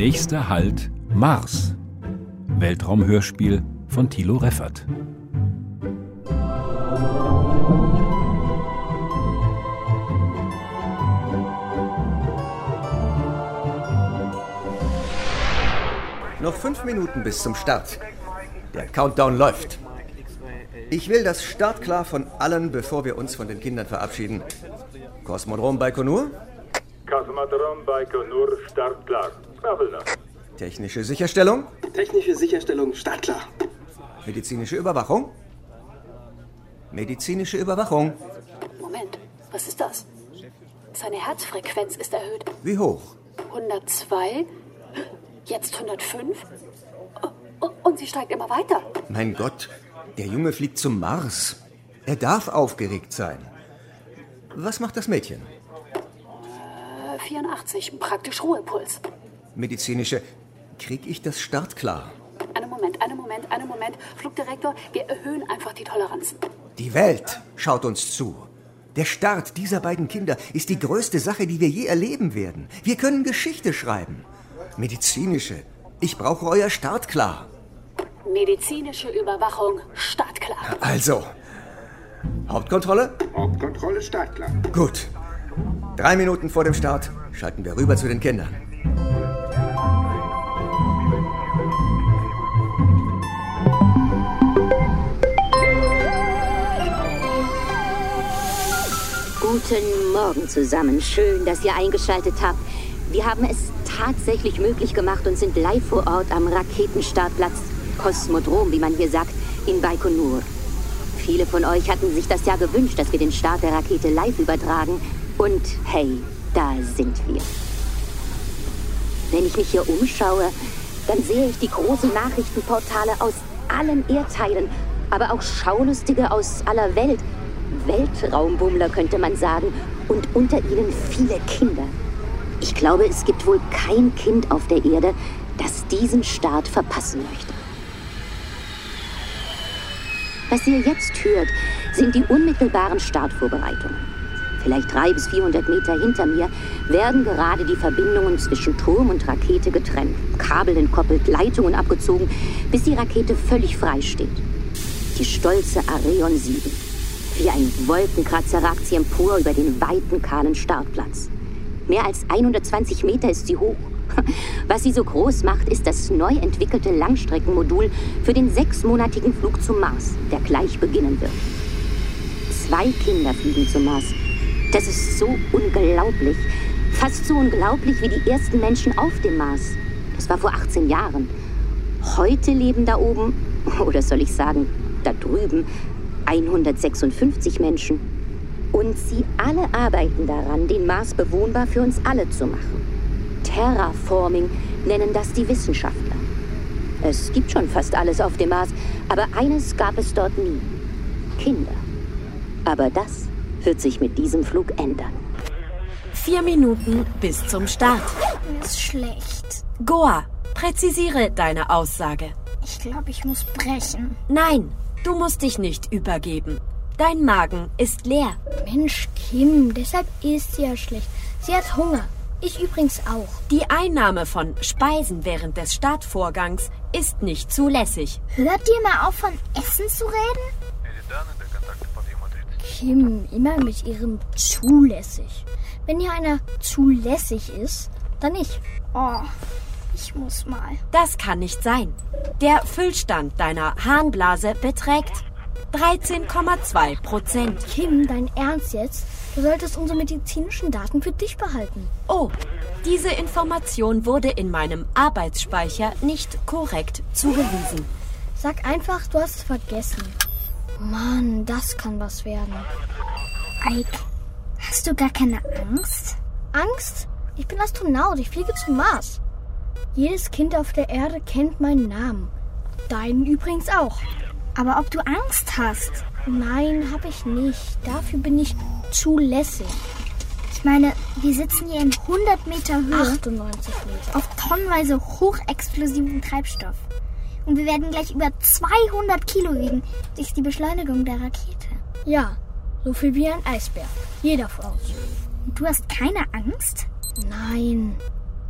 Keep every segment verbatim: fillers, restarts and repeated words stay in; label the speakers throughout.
Speaker 1: Nächster Halt Mars. Weltraumhörspiel von Thilo Reffert.
Speaker 2: Noch fünf Minuten bis zum Start. Der Countdown läuft. Ich will das startklar von allen, bevor wir uns von den Kindern verabschieden. Kosmodrom Baikonur?
Speaker 3: Kosmodrom Baikonur, startklar. Traveler.
Speaker 2: Technische Sicherstellung?
Speaker 4: Technische Sicherstellung, startklar.
Speaker 2: Medizinische Überwachung? Medizinische Überwachung.
Speaker 5: Moment, was ist das? Seine Herzfrequenz ist erhöht.
Speaker 2: Wie hoch?
Speaker 5: hundertzwei, jetzt hundertfünf. Und sie steigt immer weiter.
Speaker 2: Mein Gott, der Junge fliegt zum Mars. Er darf aufgeregt sein. Was macht das Mädchen?
Speaker 5: Äh, vierundachtzig, praktisch Ruhepuls.
Speaker 2: Medizinische. Krieg ich das startklar?
Speaker 5: Einen Moment, einen Moment, einen Moment. Flugdirektor, wir erhöhen einfach die Toleranzen.
Speaker 2: Die Welt schaut uns zu. Der Start dieser beiden Kinder ist die größte Sache, die wir je erleben werden. Wir können Geschichte schreiben. Medizinische. Ich brauche euer startklar.
Speaker 5: Medizinische Überwachung, startklar.
Speaker 2: Also, Hauptkontrolle?
Speaker 4: Hauptkontrolle, startklar.
Speaker 2: Gut. Drei Minuten vor dem Start schalten wir rüber zu den Kindern.
Speaker 6: Guten Morgen zusammen. Schön, dass ihr eingeschaltet habt. Wir haben es tatsächlich möglich gemacht und sind live vor Ort am Raketenstartplatz Kosmodrom, wie man hier sagt, in Baikonur. Viele von euch hatten sich das ja gewünscht, dass wir den Start der Rakete live übertragen. Und hey, da sind wir. Wenn ich mich hier umschaue, dann sehe ich die großen Nachrichtenportale aus allen Erdteilen, aber auch Schaulustige aus aller Welt. Weltraumbummler könnte man sagen, und unter ihnen viele Kinder. Ich glaube, es gibt wohl kein Kind auf der Erde, das diesen Start verpassen möchte. Was ihr jetzt hört, sind die unmittelbaren Startvorbereitungen. Vielleicht dreihundert bis vierhundert Meter hinter mir werden gerade die Verbindungen zwischen Turm und Rakete getrennt, Kabel entkoppelt, Leitungen abgezogen, bis die Rakete völlig frei steht. Die stolze Arion sieben. Wie ein Wolkenkratzer ragt sie empor über den weiten, kahlen Startplatz. Mehr als hundertzwanzig Meter ist sie hoch. Was sie so groß macht, ist das neu entwickelte Langstreckenmodul für den sechsmonatigen Flug zum Mars, der gleich beginnen wird. Zwei Kinder fliegen zum Mars. Das ist so unglaublich. Fast so unglaublich wie die ersten Menschen auf dem Mars. Das war vor achtzehn Jahren. Heute leben da oben, oder soll ich sagen, da drüben, hundertsechsundfünfzig Menschen. Und sie alle arbeiten daran, den Mars bewohnbar für uns alle zu machen. Terraforming nennen das die Wissenschaftler. Es gibt schon fast alles auf dem Mars, aber eines gab es dort nie. Kinder. Aber das wird sich mit diesem Flug ändern.
Speaker 7: Vier Minuten bis zum Start.
Speaker 8: Mir ist schlecht.
Speaker 7: Goa, präzisiere deine Aussage.
Speaker 8: Ich glaube, ich muss brechen.
Speaker 7: Nein, du musst dich nicht übergeben. Dein Magen ist leer.
Speaker 8: Mensch, Kim, deshalb isst sie ja schlecht. Sie hat Hunger. Ich übrigens auch.
Speaker 7: Die Einnahme von Speisen während des Startvorgangs ist nicht zulässig.
Speaker 8: Hört ihr mal auf, von Essen zu reden? Kim, immer mit ihrem zulässig. Wenn hier einer zulässig ist, dann nicht. Oh, ich muss mal.
Speaker 7: Das kann nicht sein. Der Füllstand deiner Harnblase beträgt dreizehn Komma zwei Prozent.
Speaker 8: Kim, dein Ernst jetzt? Du solltest unsere medizinischen Daten für dich behalten.
Speaker 7: Oh, diese Information wurde in meinem Arbeitsspeicher nicht korrekt zugewiesen.
Speaker 8: Sag einfach, du hast es vergessen. Mann, das kann was werden. Ike, hast du gar keine Angst? Angst? Ich bin Astronaut, ich fliege zum Mars. Jedes Kind auf der Erde kennt meinen Namen. Deinen übrigens auch.
Speaker 9: Aber ob du Angst hast?
Speaker 8: Nein, hab ich nicht. Dafür bin ich zulässig.
Speaker 9: Ich meine, wir sitzen hier in hundert Meter Höhe.
Speaker 8: achtundneunzig Meter.
Speaker 9: Auf tonnenweise hochexplosiven Treibstoff. Und wir werden gleich über zweihundert Kilo wiegen durch die Beschleunigung der Rakete.
Speaker 8: Ja, so viel wie ein Eisbär. Jeder von uns.
Speaker 9: Und du hast keine Angst?
Speaker 8: Nein.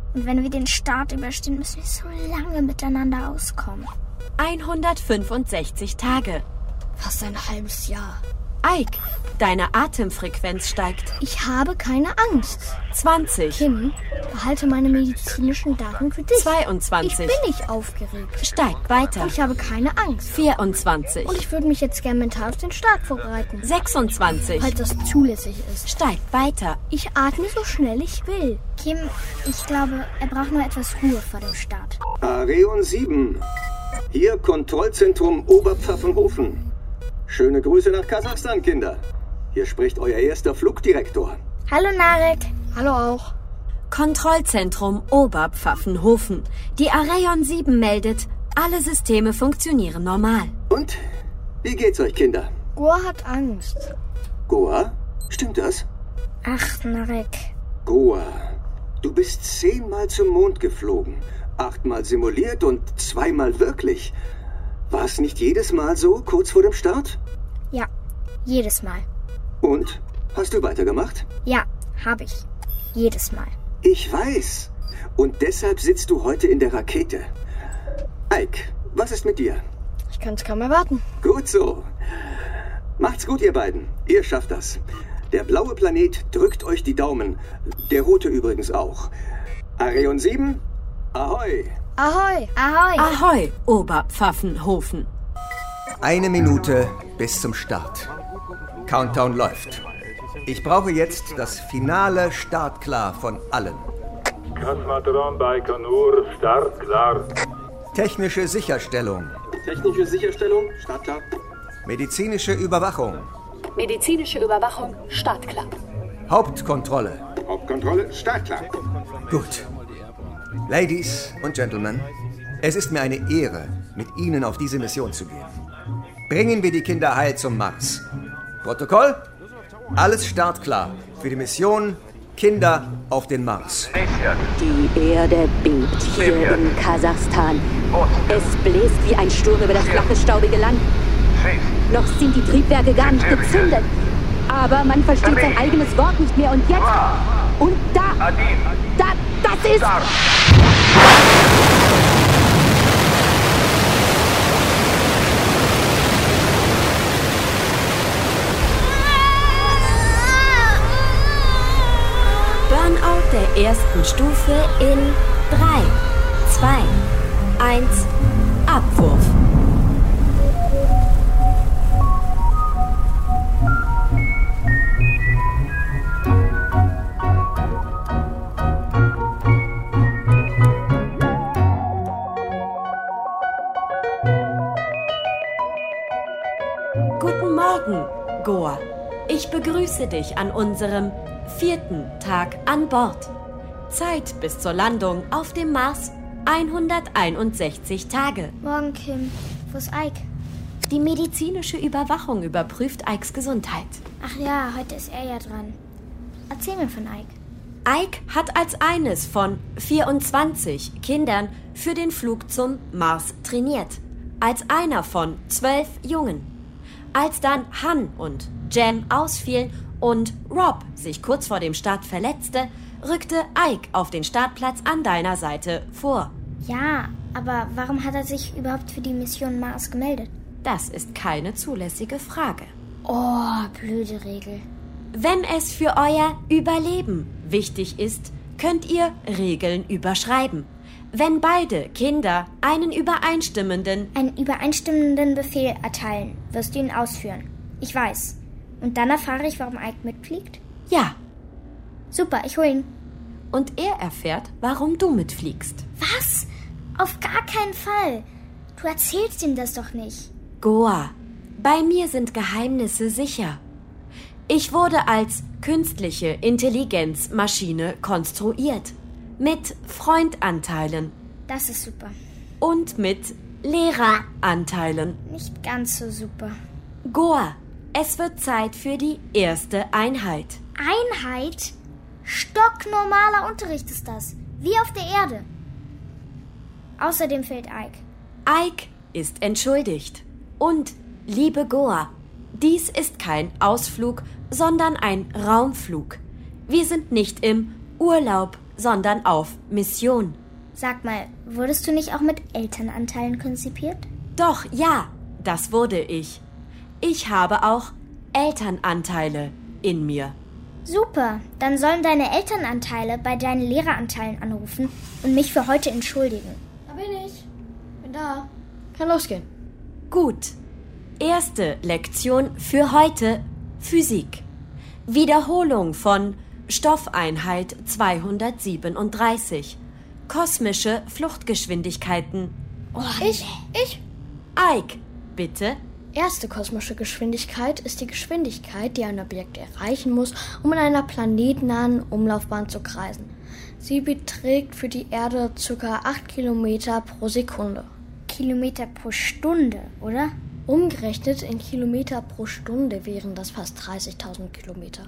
Speaker 9: Und wenn wir den Start überstehen, müssen wir so lange miteinander auskommen.
Speaker 7: hundertfünfundsechzig Tage.
Speaker 8: Fast ein halbes Jahr.
Speaker 7: Ike, deine Atemfrequenz steigt.
Speaker 8: Ich habe keine Angst.
Speaker 7: zwanzig.
Speaker 8: Kim, behalte meine medizinischen Daten für dich.
Speaker 7: zweiundzwanzig.
Speaker 8: Ich bin nicht aufgeregt.
Speaker 7: Steigt weiter.
Speaker 8: Und ich habe keine Angst.
Speaker 7: vierundzwanzig.
Speaker 8: Und ich würde mich jetzt gern mental auf den Start vorbereiten.
Speaker 7: sechsundzwanzig.
Speaker 8: Falls das zulässig ist.
Speaker 7: Steigt weiter.
Speaker 8: Ich atme so schnell ich will.
Speaker 9: Kim, ich glaube, er braucht nur etwas Ruhe vor dem Start.
Speaker 4: Areon sieben. Hier Kontrollzentrum Oberpfaffenhofen. Schöne Grüße nach Kasachstan, Kinder. Hier spricht euer erster Flugdirektor.
Speaker 9: Hallo, Narek.
Speaker 8: Hallo auch.
Speaker 7: Kontrollzentrum Oberpfaffenhofen. Die Areon sieben meldet, alle Systeme funktionieren normal.
Speaker 4: Und? Wie geht's euch, Kinder?
Speaker 8: Goa hat Angst.
Speaker 4: Goa? Stimmt das?
Speaker 9: Ach, Narek.
Speaker 4: Goa, du bist zehnmal zum Mond geflogen. Achtmal simuliert und zweimal wirklich. War es nicht jedes Mal so, kurz vor dem Start?
Speaker 9: Ja, jedes Mal.
Speaker 4: Und? Hast du weitergemacht?
Speaker 9: Ja, habe ich. Jedes Mal.
Speaker 4: Ich weiß. Und deshalb sitzt du heute in der Rakete. Ike, was ist mit dir?
Speaker 8: Ich kann es kaum erwarten.
Speaker 4: Gut so. Macht's gut, ihr beiden. Ihr schafft das. Der blaue Planet drückt euch die Daumen. Der rote übrigens auch. Areon sieben, ahoi.
Speaker 8: Ahoi.
Speaker 9: Ahoi.
Speaker 7: Ahoi, Oberpfaffenhofen.
Speaker 2: Eine Minute bis zum Start. Countdown läuft. Ich brauche jetzt das finale Startklar von allen.
Speaker 3: Kosmodrom Baikonur, startklar.
Speaker 2: Technische Sicherstellung.
Speaker 4: Technische Sicherstellung, startklar.
Speaker 2: Medizinische Überwachung.
Speaker 5: Medizinische Überwachung, startklar.
Speaker 2: Hauptkontrolle.
Speaker 4: Hauptkontrolle, startklar.
Speaker 2: Gut. Ladies und Gentlemen, es ist mir eine Ehre, mit Ihnen auf diese Mission zu gehen. Bringen wir die Kinder heil zum Mars. Protokoll? Alles startklar für die Mission Kinder auf den Mars.
Speaker 6: Die Erde bebt hier in Kasachstan. Es bläst wie ein Sturm über das flache, staubige Land. Noch sind die Triebwerke gar nicht gezündet. Aber man versteht sein eigenes Wort nicht mehr. Und jetzt... Und da... Da... Das ist...
Speaker 7: Burnout der ersten Stufe in drei, zwei, eins, Abwurf. Guten Morgen, Goa. Ich begrüße dich an unserem vierten Tag an Bord. Zeit bis zur Landung auf dem Mars hunderteinundsechzig Tage.
Speaker 9: Morgen, Kim. Wo ist Ike?
Speaker 7: Die medizinische Überwachung überprüft Ikes Gesundheit.
Speaker 9: Ach ja, heute ist er ja dran. Erzähl mir von Ike.
Speaker 7: Ike hat als eines von vierundzwanzig Kindern für den Flug zum Mars trainiert. Als einer von zwölf Jungen. Als dann Han und Jen ausfielen und Rob sich kurz vor dem Start verletzte, rückte Ike auf den Startplatz an deiner Seite vor.
Speaker 9: Ja, aber warum hat er sich überhaupt für die Mission Mars gemeldet?
Speaker 7: Das ist keine zulässige Frage.
Speaker 9: Oh, blöde Regel.
Speaker 7: Wenn es für euer Überleben wichtig ist, könnt ihr Regeln überschreiben. Wenn beide Kinder einen übereinstimmenden...
Speaker 9: Einen übereinstimmenden Befehl erteilen, wirst du ihn ausführen. Ich weiß. Und dann erfahre ich, warum Ike mitfliegt?
Speaker 7: Ja.
Speaker 9: Super, ich hol ihn.
Speaker 7: Und er erfährt, warum du mitfliegst.
Speaker 9: Was? Auf gar keinen Fall. Du erzählst ihm das doch nicht.
Speaker 7: Goa, bei mir sind Geheimnisse sicher. Ich wurde als künstliche Intelligenzmaschine konstruiert. Mit Freundanteilen.
Speaker 9: Das ist super.
Speaker 7: Und mit Lehreranteilen.
Speaker 9: Nicht ganz so super.
Speaker 7: Goa, es wird Zeit für die erste Einheit.
Speaker 9: Einheit? Stocknormaler Unterricht ist das. Wie auf der Erde. Außerdem fehlt Ike.
Speaker 7: Ike ist entschuldigt. Und, liebe Goa, dies ist kein Ausflug, sondern ein Raumflug. Wir sind nicht im Urlaub, sondern auf Mission.
Speaker 9: Sag mal, wurdest du nicht auch mit Elternanteilen konzipiert?
Speaker 7: Doch, ja, das wurde ich. Ich habe auch Elternanteile in mir.
Speaker 9: Super, dann sollen deine Elternanteile bei deinen Lehreranteilen anrufen und mich für heute entschuldigen.
Speaker 8: Da bin ich. Bin da. Kann losgehen.
Speaker 7: Gut. Erste Lektion für heute: Physik. Wiederholung von Stoffeinheit zweihundertsiebenunddreißig. Kosmische Fluchtgeschwindigkeiten.
Speaker 8: Oh, ich, ich.
Speaker 7: Ike, bitte.
Speaker 8: Erste kosmische Geschwindigkeit ist die Geschwindigkeit, die ein Objekt erreichen muss, um in einer planetennahen Umlaufbahn zu kreisen. Sie beträgt für die Erde ca. acht Kilometer pro Sekunde.
Speaker 9: Kilometer pro Stunde, oder?
Speaker 8: Umgerechnet in Kilometer pro Stunde wären das fast dreißigtausend Kilometer.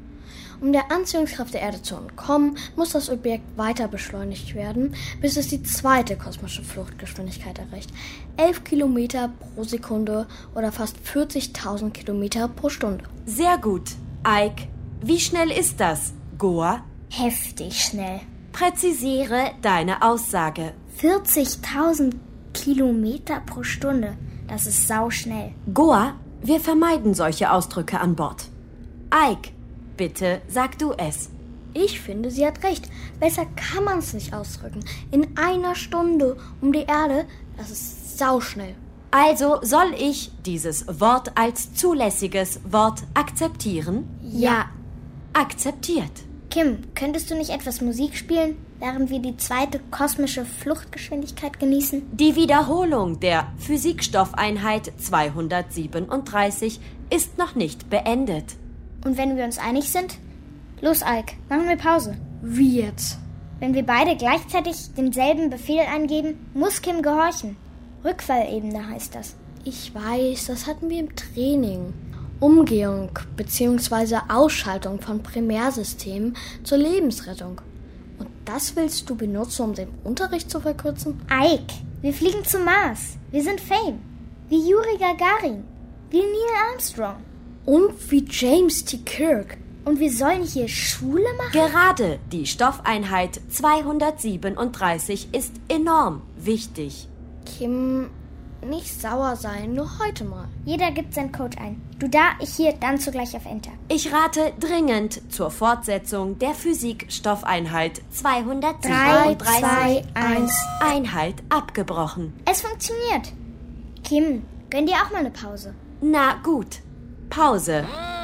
Speaker 8: Um der Anziehungskraft der Erde zu entkommen, muss das Objekt weiter beschleunigt werden, bis es die zweite kosmische Fluchtgeschwindigkeit erreicht. elf Kilometer pro Sekunde oder fast vierzigtausend Kilometer pro Stunde.
Speaker 7: Sehr gut. Ike, wie schnell ist das? Goa?
Speaker 9: Heftig schnell.
Speaker 7: Präzisiere deine Aussage.
Speaker 9: vierzigtausend Kilometer pro Stunde. Das ist sauschnell.
Speaker 7: Goa, wir vermeiden solche Ausdrücke an Bord. Ike, bitte sag du es.
Speaker 8: Ich finde, sie hat recht. Besser kann man es nicht ausdrücken. In einer Stunde um die Erde, das ist sauschnell.
Speaker 7: Also soll ich dieses Wort als zulässiges Wort akzeptieren?
Speaker 8: Ja.
Speaker 7: Akzeptiert.
Speaker 9: Kim, könntest du nicht etwas Musik spielen, während wir die zweite kosmische Fluchtgeschwindigkeit genießen?
Speaker 7: Die Wiederholung der Physikstoffeinheit zweihundertsiebenunddreißig ist noch nicht beendet.
Speaker 9: Und wenn wir uns einig sind? Los, Ike, machen wir Pause.
Speaker 8: Wie jetzt?
Speaker 9: Wenn wir beide gleichzeitig denselben Befehl eingeben, muss Kim gehorchen. Rückfallebene heißt das.
Speaker 8: Ich weiß, das hatten wir im Training. Umgehung bzw. Ausschaltung von Primärsystemen zur Lebensrettung. Und das willst du benutzen, um den Unterricht zu verkürzen?
Speaker 9: Ike, wir fliegen zum Mars. Wir sind Fame. Wie Juri Gagarin. Wie Neil Armstrong.
Speaker 8: Und wie James T. Kirk.
Speaker 9: Und wir sollen hier Schule machen?
Speaker 7: Gerade die Stoffeinheit zweihundertsiebenunddreißig ist enorm wichtig.
Speaker 8: Kim, nicht sauer sein, nur heute mal.
Speaker 9: Jeder gibt seinen Code ein. Du da, ich hier, dann zugleich auf Enter.
Speaker 7: Ich rate dringend zur Fortsetzung der Physikstoffeinheit zweihundertsiebenunddreißig.
Speaker 9: drei, zwei, eins.
Speaker 7: Einheit abgebrochen.
Speaker 9: Es funktioniert. Kim, gönn dir auch mal eine Pause.
Speaker 7: Na gut. Pause.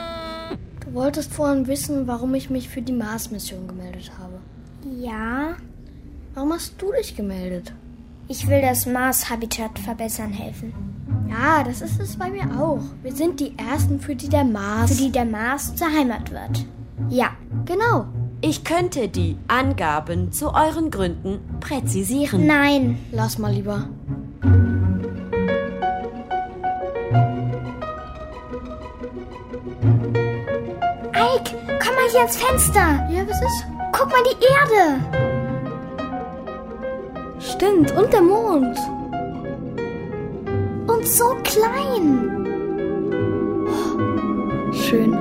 Speaker 8: Du wolltest vorhin wissen, warum ich mich für die Mars-Mission gemeldet habe.
Speaker 9: Ja.
Speaker 8: Warum hast du dich gemeldet?
Speaker 9: Ich will das Mars-Habitat verbessern helfen.
Speaker 8: Ja, das ist es bei mir auch. Wir sind die Ersten, für die der Mars...
Speaker 9: Für die der Mars zur Heimat wird. Ja,
Speaker 8: genau.
Speaker 7: Ich könnte die Angaben zu euren Gründen präzisieren.
Speaker 9: Nein.
Speaker 8: Lass mal lieber.
Speaker 9: Ike, komm mal hier ans Fenster.
Speaker 8: Ja, was ist?
Speaker 9: Guck mal die Erde.
Speaker 8: Stimmt, und der Mond.
Speaker 9: Und so klein.
Speaker 8: Schön.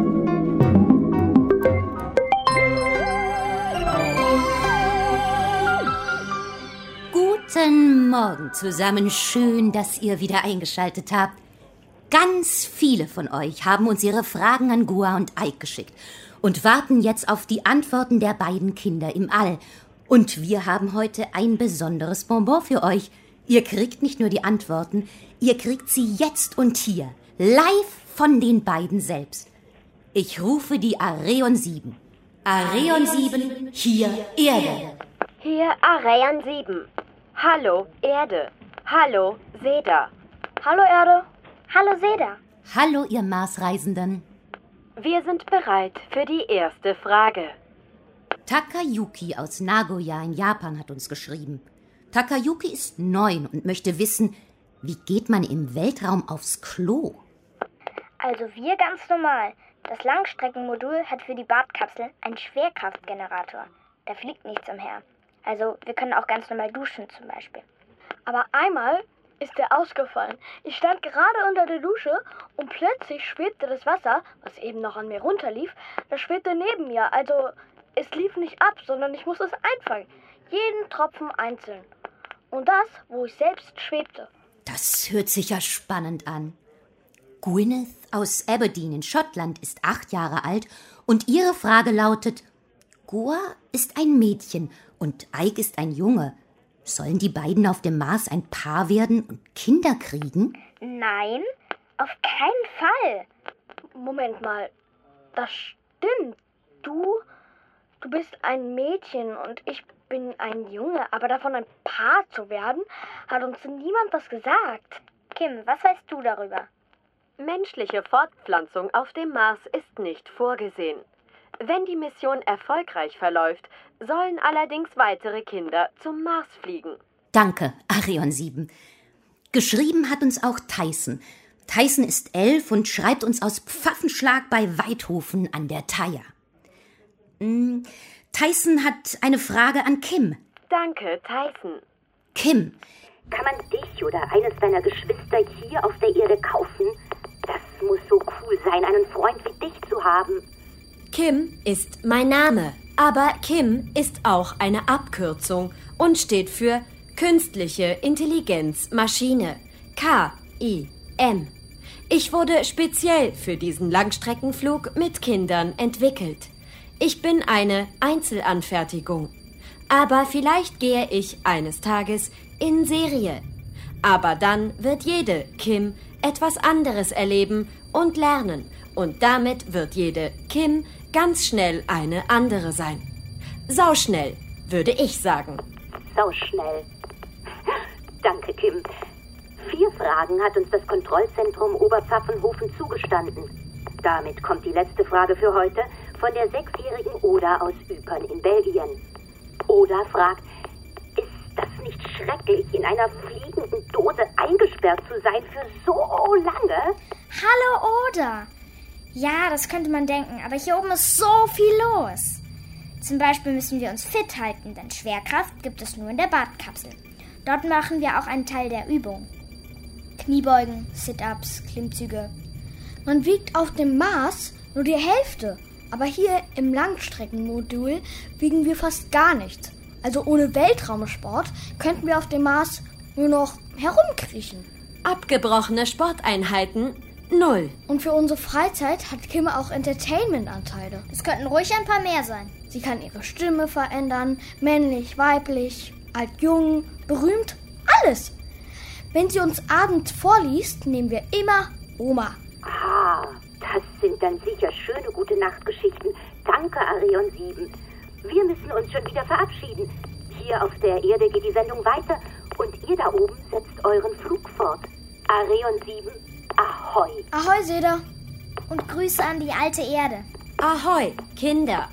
Speaker 6: Guten Morgen zusammen. Schön, dass ihr wieder eingeschaltet habt. Ganz viele von euch haben uns ihre Fragen an Goa und Ike geschickt und warten jetzt auf die Antworten der beiden Kinder im All. Und wir haben heute ein besonderes Bonbon für euch. Ihr kriegt nicht nur die Antworten, ihr kriegt sie jetzt und hier, live von den beiden selbst. Ich rufe die Areon sieben. Areon sieben, hier Erde.
Speaker 7: Hier Areon sieben. Hallo Erde. Hallo Seda.
Speaker 8: Hallo Erde.
Speaker 9: Hallo Seda.
Speaker 6: Hallo ihr Marsreisenden.
Speaker 7: Wir sind bereit für die erste Frage.
Speaker 6: Takayuki aus Nagoya in Japan hat uns geschrieben. Takayuki ist neun und möchte wissen, wie geht man im Weltraum aufs Klo?
Speaker 9: Also wir ganz normal. Das Langstreckenmodul hat für die Bartkapsel einen Schwerkraftgenerator. Da fliegt nichts umher. Also wir können auch ganz normal duschen zum Beispiel.
Speaker 8: Aber einmal ist der ausgefallen. Ich stand gerade unter der Dusche und plötzlich schwebte das Wasser, was eben noch an mir runterlief, das schwebte neben mir. Also
Speaker 9: Es lief nicht ab, sondern ich musste es einfangen. Jeden Tropfen einzeln. Und das, wo ich selbst schwebte.
Speaker 6: Das hört sich ja spannend an. Gwyneth aus Aberdeen in Schottland ist acht Jahre alt und ihre Frage lautet: Goa ist ein Mädchen und Ike ist ein Junge. Sollen die beiden auf dem Mars ein Paar werden und Kinder kriegen?
Speaker 9: Nein, auf keinen Fall. Moment mal, das stimmt. Du, du bist ein Mädchen und ich bin ein Junge, aber davon ein Paar zu werden, hat uns niemand was gesagt.
Speaker 5: Kim, was weißt du darüber?
Speaker 7: Menschliche Fortpflanzung auf dem Mars ist nicht vorgesehen. Wenn die Mission erfolgreich verläuft, sollen allerdings weitere Kinder zum Mars fliegen.
Speaker 6: Danke, Arion sieben. Geschrieben hat uns auch Tyson. Tyson ist elf und schreibt uns aus Pfaffenschlag bei Weidhofen an der Thaya. Hm, Tyson hat eine Frage an Kim.
Speaker 7: Danke, Tyson.
Speaker 6: Kim.
Speaker 10: Kann man dich oder eines deiner Geschwister hier auf der Erde kaufen? Das muss so cool sein, einen Freund wie dich zu haben.
Speaker 7: Kim ist mein Name, aber Kim ist auch eine Abkürzung und steht für Künstliche Intelligenz Maschine. K I M. Ich wurde speziell für diesen Langstreckenflug mit Kindern entwickelt. Ich bin eine Einzelanfertigung. Aber vielleicht gehe ich eines Tages in Serie. Aber dann wird jede Kim etwas anderes erleben und lernen. Und damit wird jede Kim ganz schnell eine andere sein. Sauschnell, würde ich sagen.
Speaker 10: Sauschnell. Danke, Kim. Vier Fragen hat uns das Kontrollzentrum Oberpfaffenhofen zugestanden. Damit kommt die letzte Frage für heute von der sechsjährigen Oda aus Ypern in Belgien. Oda fragt: Ist das nicht schrecklich, in einer fliegenden Dose eingesperrt zu sein für so lange?
Speaker 8: Hallo, Oda. Ja, das könnte man denken, aber hier oben ist so viel los. Zum Beispiel müssen wir uns fit halten, denn Schwerkraft gibt es nur in der Badkapsel. Dort machen wir auch einen Teil der Übung. Kniebeugen, Sit-ups, Klimmzüge. Man wiegt auf dem Mars nur die Hälfte, aber hier im Langstreckenmodul wiegen wir fast gar nichts. Also ohne Weltraumsport könnten wir auf dem Mars nur noch herumkriechen.
Speaker 7: Abgebrochene Sporteinheiten null.
Speaker 8: Und für unsere Freizeit hat Kim auch Entertainment-Anteile.
Speaker 9: Es könnten ruhig ein paar mehr sein.
Speaker 8: Sie kann ihre Stimme verändern, männlich, weiblich, alt, jung, berühmt, alles. Wenn sie uns abends vorliest, nehmen wir immer Oma.
Speaker 10: Ah, das sind dann sicher schöne Gute-Nacht-Geschichten. Danke, Arion sieben. Wir müssen uns schon wieder verabschieden. Hier auf der Erde geht die Sendung weiter und ihr da oben setzt euren Flug fort. Arion sieben, Ahoi.
Speaker 8: Ahoi, Seda.
Speaker 9: Und Grüße an die alte Erde.
Speaker 7: Ahoi, Kinder.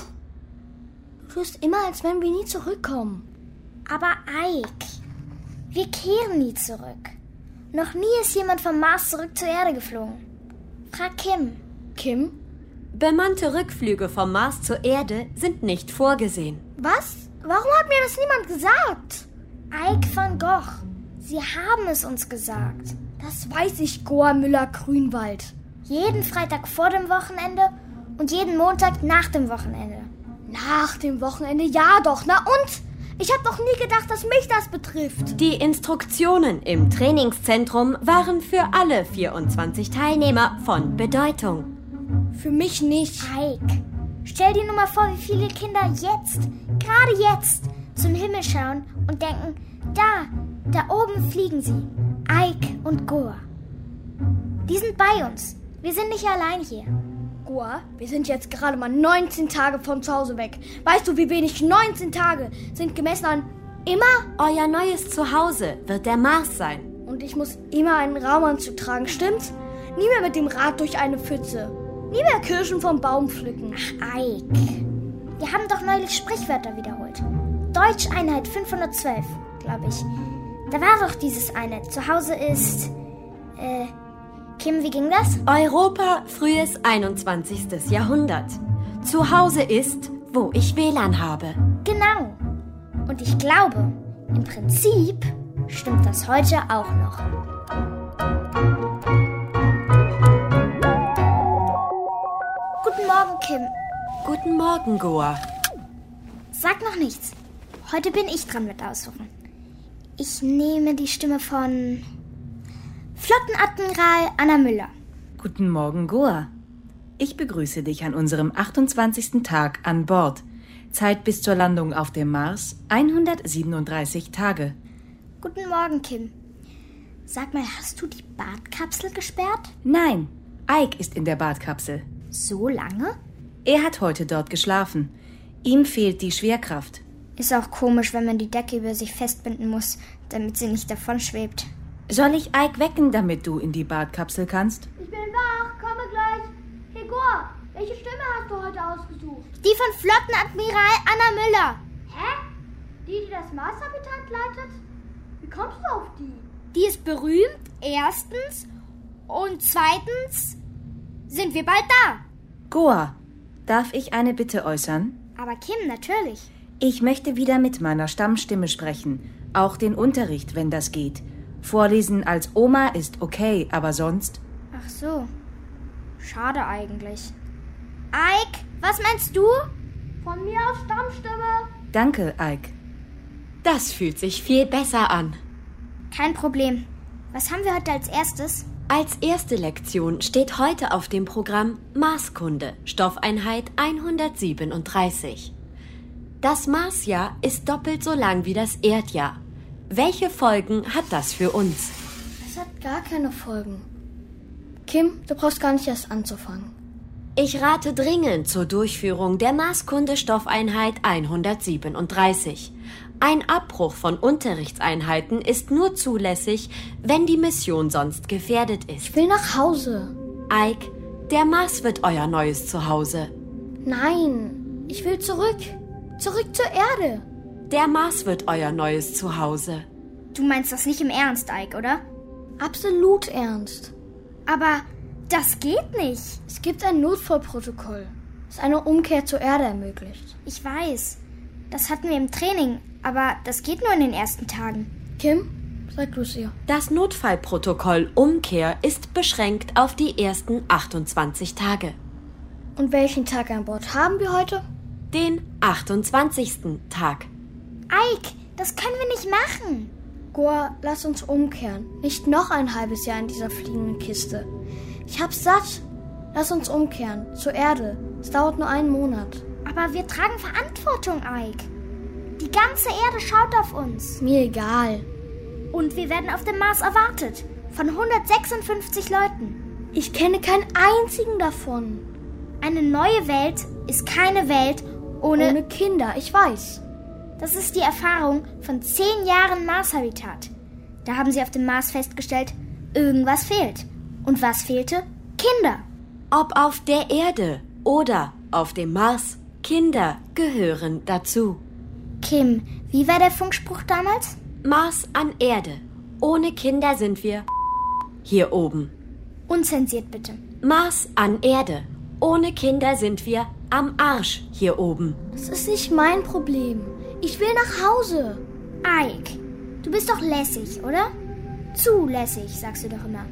Speaker 8: Du tust immer, als wenn wir nie zurückkommen.
Speaker 9: Aber Ike, wir kehren nie zurück. Noch nie ist jemand vom Mars zurück zur Erde geflogen. Frag Kim.
Speaker 8: Kim?
Speaker 7: Bemannte Rückflüge vom Mars zur Erde sind nicht vorgesehen.
Speaker 8: Was? Warum hat mir das niemand gesagt?
Speaker 9: Ike van Gogh. Sie haben es uns gesagt.
Speaker 8: Das weiß ich, Goa Müller-Grünwald.
Speaker 9: Jeden Freitag vor dem Wochenende und jeden Montag nach dem Wochenende.
Speaker 8: Nach dem Wochenende? Ja doch, na und? Ich habe doch nie gedacht, dass mich das betrifft.
Speaker 7: Die Instruktionen im Trainingszentrum waren für alle vierundzwanzig Teilnehmer von Bedeutung.
Speaker 8: Für mich nicht.
Speaker 9: Ike, stell dir nur mal vor, wie viele Kinder jetzt, gerade jetzt, zum Himmel schauen und denken, da, da oben fliegen sie. Ike und Goa. Die sind bei uns. Wir sind nicht allein hier.
Speaker 8: Goa, wir sind jetzt gerade mal neunzehn Tage von zu Hause weg. Weißt du, wie wenig neunzehn Tage sind gemessen an immer?
Speaker 7: Euer neues Zuhause wird der Mars sein.
Speaker 8: Und ich muss immer einen Raumanzug tragen, stimmt's? Nie mehr mit dem Rad durch eine Pfütze. Nie mehr Kirschen vom Baum pflücken.
Speaker 9: Ach, Ike. Wir haben doch neulich Sprichwörter wiederholt. Deutscheinheit fünfhundertzwölf, glaube ich. Da war doch dieses eine. Zu Hause ist... Äh... Kim, wie ging das?
Speaker 7: Europa, frühes einundzwanzigstes Jahrhundert. Zu Hause ist, wo ich W L A N habe.
Speaker 9: Genau. Und ich glaube, im Prinzip stimmt das heute auch noch. Guten Morgen, Kim.
Speaker 7: Guten Morgen, Goa.
Speaker 8: Sag noch nichts. Heute bin ich dran mit Aussuchen. Ich nehme die Stimme von Flottenadmiral Anna Müller.
Speaker 11: Guten Morgen, Goa. Ich begrüße dich an unserem achtundzwanzigsten Tag an Bord. Zeit bis zur Landung auf dem Mars hundertsiebenunddreißig Tage.
Speaker 8: Guten Morgen, Kim. Sag mal, hast du die Badkapsel gesperrt?
Speaker 11: Nein, Ike ist in der Badkapsel.
Speaker 8: So lange?
Speaker 11: Er hat heute dort geschlafen. Ihm fehlt die Schwerkraft.
Speaker 8: Ist auch komisch, wenn man die Decke über sich festbinden muss, damit sie nicht davon schwebt.
Speaker 11: Soll ich Ike wecken, damit du in die Badkapsel kannst?
Speaker 9: Ich bin wach, komme gleich. Hey Goa, welche Stimme hast du heute ausgesucht?
Speaker 8: Die von Flottenadmiral Anna Müller.
Speaker 9: Hä? Die, die das Mars-Habitat leitet? Wie kommst du auf die?
Speaker 8: Die ist berühmt, erstens. Und zweitens sind wir bald da.
Speaker 11: Goa, darf ich eine Bitte äußern?
Speaker 8: Aber Kim, natürlich.
Speaker 11: Ich möchte wieder mit meiner Stammstimme sprechen. Auch den Unterricht, wenn das geht. Vorlesen als Oma ist okay, aber sonst...
Speaker 8: Ach so. Schade eigentlich. Ike, was meinst du?
Speaker 9: Von mir aus Stammstimme.
Speaker 11: Danke, Ike.
Speaker 7: Das fühlt sich viel besser an.
Speaker 8: Kein Problem. Was haben wir heute als erstes?
Speaker 7: Als erste Lektion steht heute auf dem Programm Marskunde, Stoffeinheit hundertsiebenunddreißig. Das Marsjahr ist doppelt so lang wie das Erdjahr. Welche Folgen hat das für uns?
Speaker 9: Es hat gar keine Folgen. Kim, du brauchst gar nicht erst anzufangen.
Speaker 7: Ich rate dringend zur Durchführung der Marskunde Stoffeinheit hundertsiebenunddreißig. Ein Abbruch von Unterrichtseinheiten ist nur zulässig, wenn die Mission sonst gefährdet ist.
Speaker 9: Ich will nach Hause.
Speaker 7: Ike, der Mars wird euer neues Zuhause.
Speaker 9: Nein, ich will zurück. Zurück zur Erde.
Speaker 7: Der Mars wird euer neues Zuhause.
Speaker 8: Du meinst das nicht im Ernst, Ike, oder?
Speaker 9: Absolut ernst.
Speaker 8: Aber das geht nicht.
Speaker 9: Es gibt ein Notfallprotokoll, das eine Umkehr zur Erde ermöglicht.
Speaker 8: Ich weiß. Das hatten wir im Training, aber das geht nur in den ersten Tagen.
Speaker 9: Kim, sag du es ihr.
Speaker 7: Das Notfallprotokoll Umkehr ist beschränkt auf die ersten achtundzwanzig Tage.
Speaker 9: Und welchen Tag an Bord haben wir heute?
Speaker 7: Den achtundzwanzigsten Tag.
Speaker 8: Ike, das können wir nicht machen.
Speaker 9: Goa, lass uns umkehren. Nicht noch ein halbes Jahr in dieser fliegenden Kiste. Ich hab's satt. Lass uns umkehren. Zur Erde. Es dauert nur einen Monat.
Speaker 8: Aber wir tragen Verantwortung, Ike. Die ganze Erde schaut auf uns.
Speaker 9: Mir egal.
Speaker 8: Und wir werden auf dem Mars erwartet. Von hundertsechsundfünfzig Leuten.
Speaker 9: Ich kenne keinen einzigen davon.
Speaker 8: Eine neue Welt ist keine Welt ohne...
Speaker 9: Ohne Kinder, ich weiß.
Speaker 8: Das ist die Erfahrung von zehn Jahren Mars-Habitat. Da haben sie auf dem Mars festgestellt, irgendwas fehlt. Und was fehlte? Kinder.
Speaker 7: Ob auf der Erde oder auf dem Mars, Kinder gehören dazu.
Speaker 8: Kim, wie war der Funkspruch damals?
Speaker 7: Mars an Erde. Ohne Kinder sind wir hier oben.
Speaker 8: Unzensiert bitte.
Speaker 7: Mars an Erde. Ohne Kinder sind wir am Arsch hier oben.
Speaker 9: Das ist nicht mein Problem. Ich will nach Hause.
Speaker 8: Ike, du bist doch lässig, oder? Zulässig, sagst du doch immer.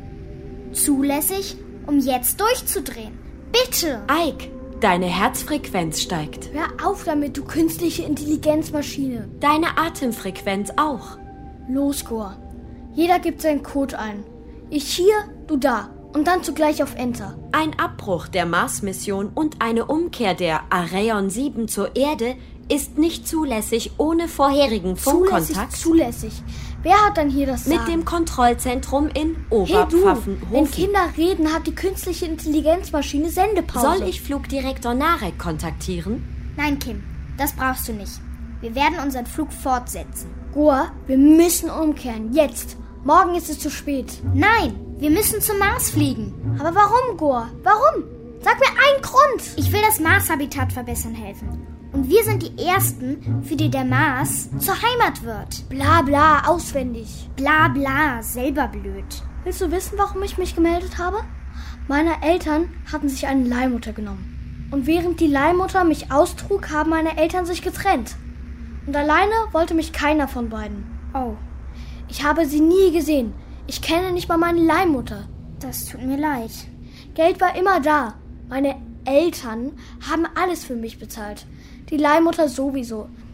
Speaker 8: Zulässig, um jetzt durchzudrehen. Bitte.
Speaker 7: Ike, deine Herzfrequenz steigt.
Speaker 9: Hör auf damit, du künstliche Intelligenzmaschine.
Speaker 7: Deine Atemfrequenz auch.
Speaker 9: Los, Goa. Jeder gibt seinen Code ein. Ich hier, du da. Und dann zugleich auf Enter.
Speaker 7: Ein Abbruch der Mars-Mission und eine Umkehr der Arion sieben zur Erde ist nicht zulässig ohne vorherigen Funkkontakt.
Speaker 9: Zulässig, zulässig. Wer hat dann hier das Sagen?
Speaker 7: Mit dem Kontrollzentrum in Oberpfaffenhofen.
Speaker 9: Hey du, wenn Kinder reden, hat die künstliche Intelligenzmaschine Sendepause.
Speaker 7: Soll ich Flugdirektor Narek kontaktieren?
Speaker 8: Nein, Kim, das brauchst du nicht. Wir werden unseren Flug fortsetzen.
Speaker 9: Goa, wir müssen umkehren. Jetzt. Morgen ist es zu spät.
Speaker 8: Nein, wir müssen zum Mars fliegen.
Speaker 9: Aber warum, Goa? Warum? Sag mir einen Grund.
Speaker 8: Ich will das Mars-Habitat verbessern helfen. Und wir sind die Ersten, für die der Mars zur Heimat wird.
Speaker 9: Bla bla, auswendig.
Speaker 8: Bla bla, selber blöd.
Speaker 9: Willst du wissen, warum ich mich gemeldet habe? Meine Eltern hatten sich eine Leihmutter genommen. Und während die Leihmutter mich austrug, haben meine Eltern sich getrennt. Und alleine wollte mich keiner von beiden.
Speaker 8: Oh.
Speaker 9: Ich habe sie nie gesehen. Ich kenne nicht mal meine Leihmutter.
Speaker 8: Das tut mir leid.
Speaker 9: Geld war immer da. Meine Eltern haben alles für mich bezahlt. Die Leihmutter sowieso.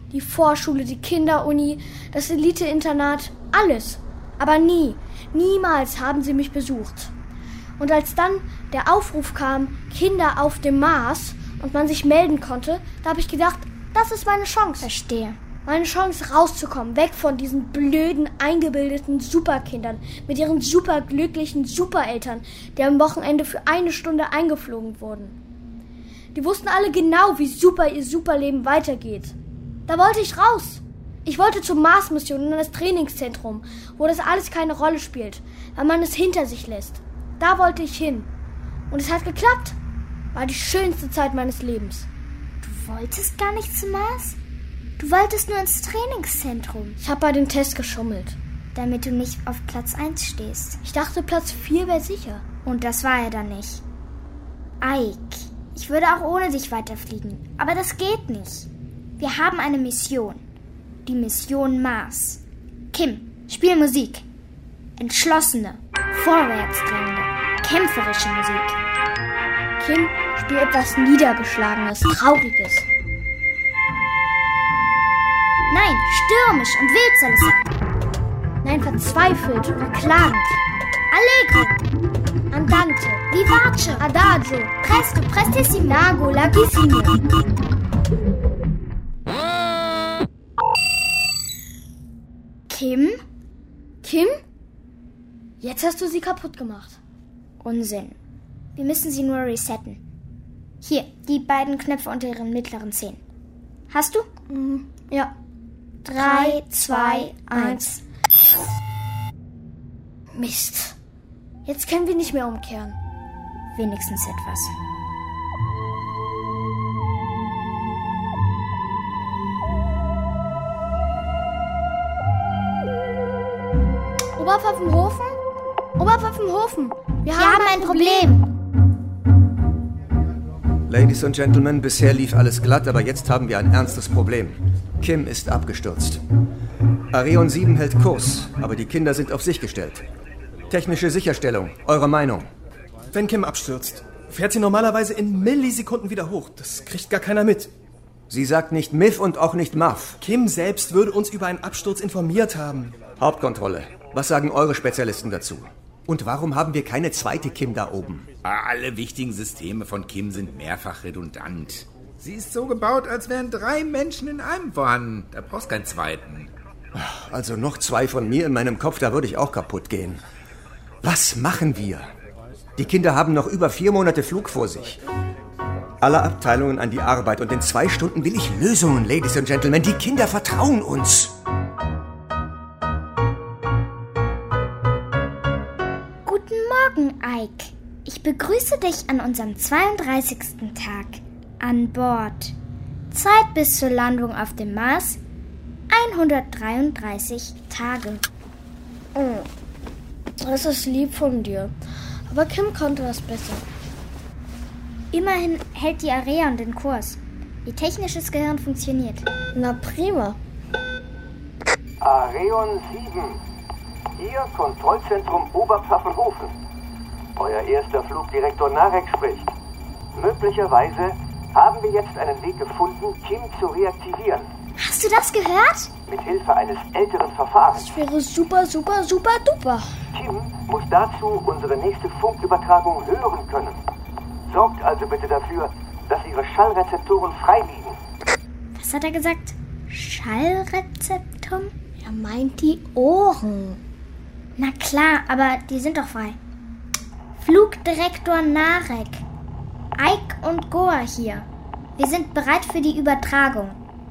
Speaker 8: Die Vorschule, die Kinderuni, das Elite-Internat, alles. Aber nie, niemals haben sie mich besucht. Und als dann der Aufruf kam, Kinder auf dem Mars, und man sich melden konnte, da habe ich gedacht, das ist meine Chance.
Speaker 9: Verstehe.
Speaker 8: Meine Chance rauszukommen, weg von diesen blöden, eingebildeten Superkindern mit ihren superglücklichen Supereltern, die am Wochenende für eine Stunde eingeflogen wurden. Die wussten alle genau, wie super ihr Superleben weitergeht. Da wollte ich raus. Ich wollte zur Mars-Mission in das Trainingszentrum, wo das alles keine Rolle spielt, weil man es hinter sich lässt. Da wollte ich hin. Und es hat geklappt. War die schönste Zeit meines Lebens.
Speaker 9: Du wolltest gar nicht zum Mars? Du wolltest nur ins Trainingszentrum.
Speaker 8: Ich habe bei dem Test geschummelt.
Speaker 9: Damit du nicht auf Platz eins stehst.
Speaker 8: Ich dachte, Platz vier wäre sicher.
Speaker 9: Und das war er dann nicht. Ike, ich würde auch ohne dich weiterfliegen. Aber das geht nicht. Wir haben eine Mission. Die Mission Mars. Kim, spiel Musik. Entschlossene, vorwärtsdrängende, kämpferische Musik.
Speaker 8: Kim, spiel etwas Niedergeschlagenes, Trauriges.
Speaker 9: Nein, stürmisch und wild soll es sein.
Speaker 8: Nein, verzweifelt oder klagend.
Speaker 9: Allegro.
Speaker 8: Andante.
Speaker 9: Vivace.
Speaker 8: Adagio.
Speaker 9: Presto, prestissimo.
Speaker 8: Largo, larghissimo.
Speaker 9: Kim?
Speaker 8: Kim? Jetzt hast du sie kaputt gemacht.
Speaker 9: Unsinn. Wir müssen sie nur resetten. Hier, die beiden Knöpfe unter ihren mittleren Zehen. Hast du?
Speaker 8: Mhm. Ja.
Speaker 9: Drei, zwei, eins.
Speaker 8: Mist. Jetzt können wir nicht mehr umkehren.
Speaker 9: Wenigstens etwas.
Speaker 8: Oberpfaffenhofen? Oberpfaffenhofen, wir,
Speaker 9: wir
Speaker 8: haben,
Speaker 9: haben ein Problem.
Speaker 2: Problem. Ladies und Gentlemen, bisher lief alles glatt, aber jetzt haben wir ein ernstes Problem. Kim ist abgestürzt. Arion sieben hält Kurs, aber die Kinder sind auf sich gestellt. Technische Sicherstellung, eure Meinung?
Speaker 12: Wenn Kim abstürzt, fährt sie normalerweise in Millisekunden wieder hoch. Das kriegt gar keiner mit.
Speaker 2: Sie sagt nicht Miff und auch nicht Muff.
Speaker 12: Kim selbst würde uns über einen Absturz informiert haben.
Speaker 2: Hauptkontrolle, was sagen eure Spezialisten dazu? Und warum haben wir keine zweite Kim da oben?
Speaker 13: Alle wichtigen Systeme von Kim sind mehrfach redundant. Sie ist so gebaut, als wären drei Menschen in einem vorhanden. Da brauchst keinen zweiten.
Speaker 2: Also noch zwei von mir in meinem Kopf, da würde ich auch kaputt gehen. Was machen wir? Die Kinder haben noch über vier Monate Flug vor sich. Alle Abteilungen an die Arbeit und in zwei Stunden will ich Lösungen, Ladies and Gentlemen. Die Kinder vertrauen uns.
Speaker 9: Guten Morgen, Ike. Ich begrüße dich an unserem zweiunddreißigsten Tag an Bord. Zeit bis zur Landung auf dem Mars hundertdreiunddreißig Tage.
Speaker 8: Oh, das ist lieb von dir. Aber Kim konnte das besser.
Speaker 9: Immerhin hält die Arion den Kurs. Ihr technisches Gehirn funktioniert.
Speaker 8: Na prima.
Speaker 4: Arion sieben. Hier Kontrollzentrum Oberpfaffenhofen. Euer erster Flugdirektor Narek spricht. Möglicherweise haben wir jetzt einen Weg gefunden, Kim zu reaktivieren.
Speaker 9: Hast du das gehört?
Speaker 4: Mit Hilfe eines älteren Verfahrens.
Speaker 8: Das wäre super, super, super, duper.
Speaker 4: Kim muss dazu unsere nächste Funkübertragung hören können. Sorgt also bitte dafür, dass ihre Schallrezeptoren frei liegen.
Speaker 9: Was hat er gesagt? Schallrezeptoren?
Speaker 8: Er meint die Ohren.
Speaker 9: Na klar, aber die sind doch frei. Flugdirektor Narek. Ike und Goa hier. Wir sind bereit für die Übertragung.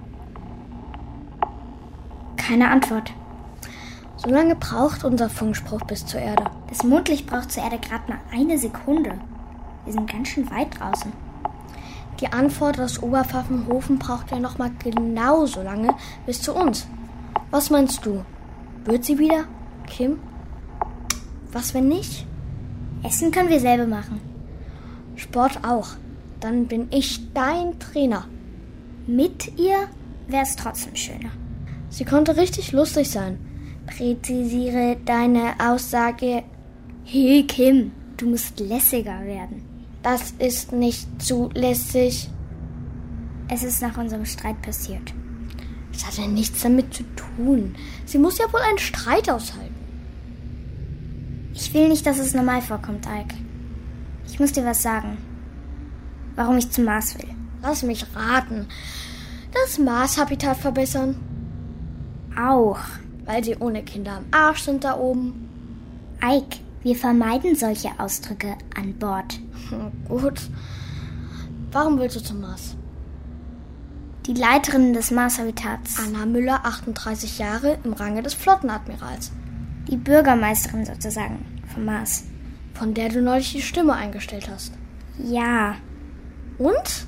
Speaker 9: Keine Antwort.
Speaker 8: So lange braucht unser Funkspruch bis zur Erde.
Speaker 9: Das Mondlicht braucht zur Erde gerade mal eine Sekunde. Wir sind ganz schön weit draußen.
Speaker 8: Die Antwort aus Oberpfaffenhofen braucht ja noch mal genauso lange bis zu uns. Was meinst du? Wird sie wieder? Kim? Was, wenn nicht?
Speaker 9: Essen können wir selber machen.
Speaker 8: Sport auch. Dann bin ich dein Trainer.
Speaker 9: Mit ihr wäre es trotzdem schöner.
Speaker 8: Sie konnte richtig lustig sein. Präzisiere deine Aussage.
Speaker 9: Hey Kim, du musst lässiger werden.
Speaker 8: Das ist nicht zulässig.
Speaker 9: Es ist nach unserem Streit passiert. Das hat ja nichts damit zu tun. Sie muss ja wohl einen Streit aushalten.
Speaker 14: Ich will nicht, dass es normal vorkommt, Ike. Ich muss dir was sagen. Warum ich zum Mars will.
Speaker 9: Lass mich raten. Das Mars-Habitat verbessern.
Speaker 14: Auch.
Speaker 9: Weil sie ohne Kinder am Arsch sind da oben.
Speaker 14: Ike, wir vermeiden solche Ausdrücke an Bord.
Speaker 9: Gut. Warum willst du zum Mars?
Speaker 14: Die Leiterin des Mars-Habitats.
Speaker 9: Anna Müller, achtunddreißig Jahre, im Range des Flottenadmirals.
Speaker 14: Die Bürgermeisterin sozusagen vom Mars.
Speaker 9: Von der du neulich die Stimme eingestellt hast.
Speaker 14: Ja.
Speaker 9: Und?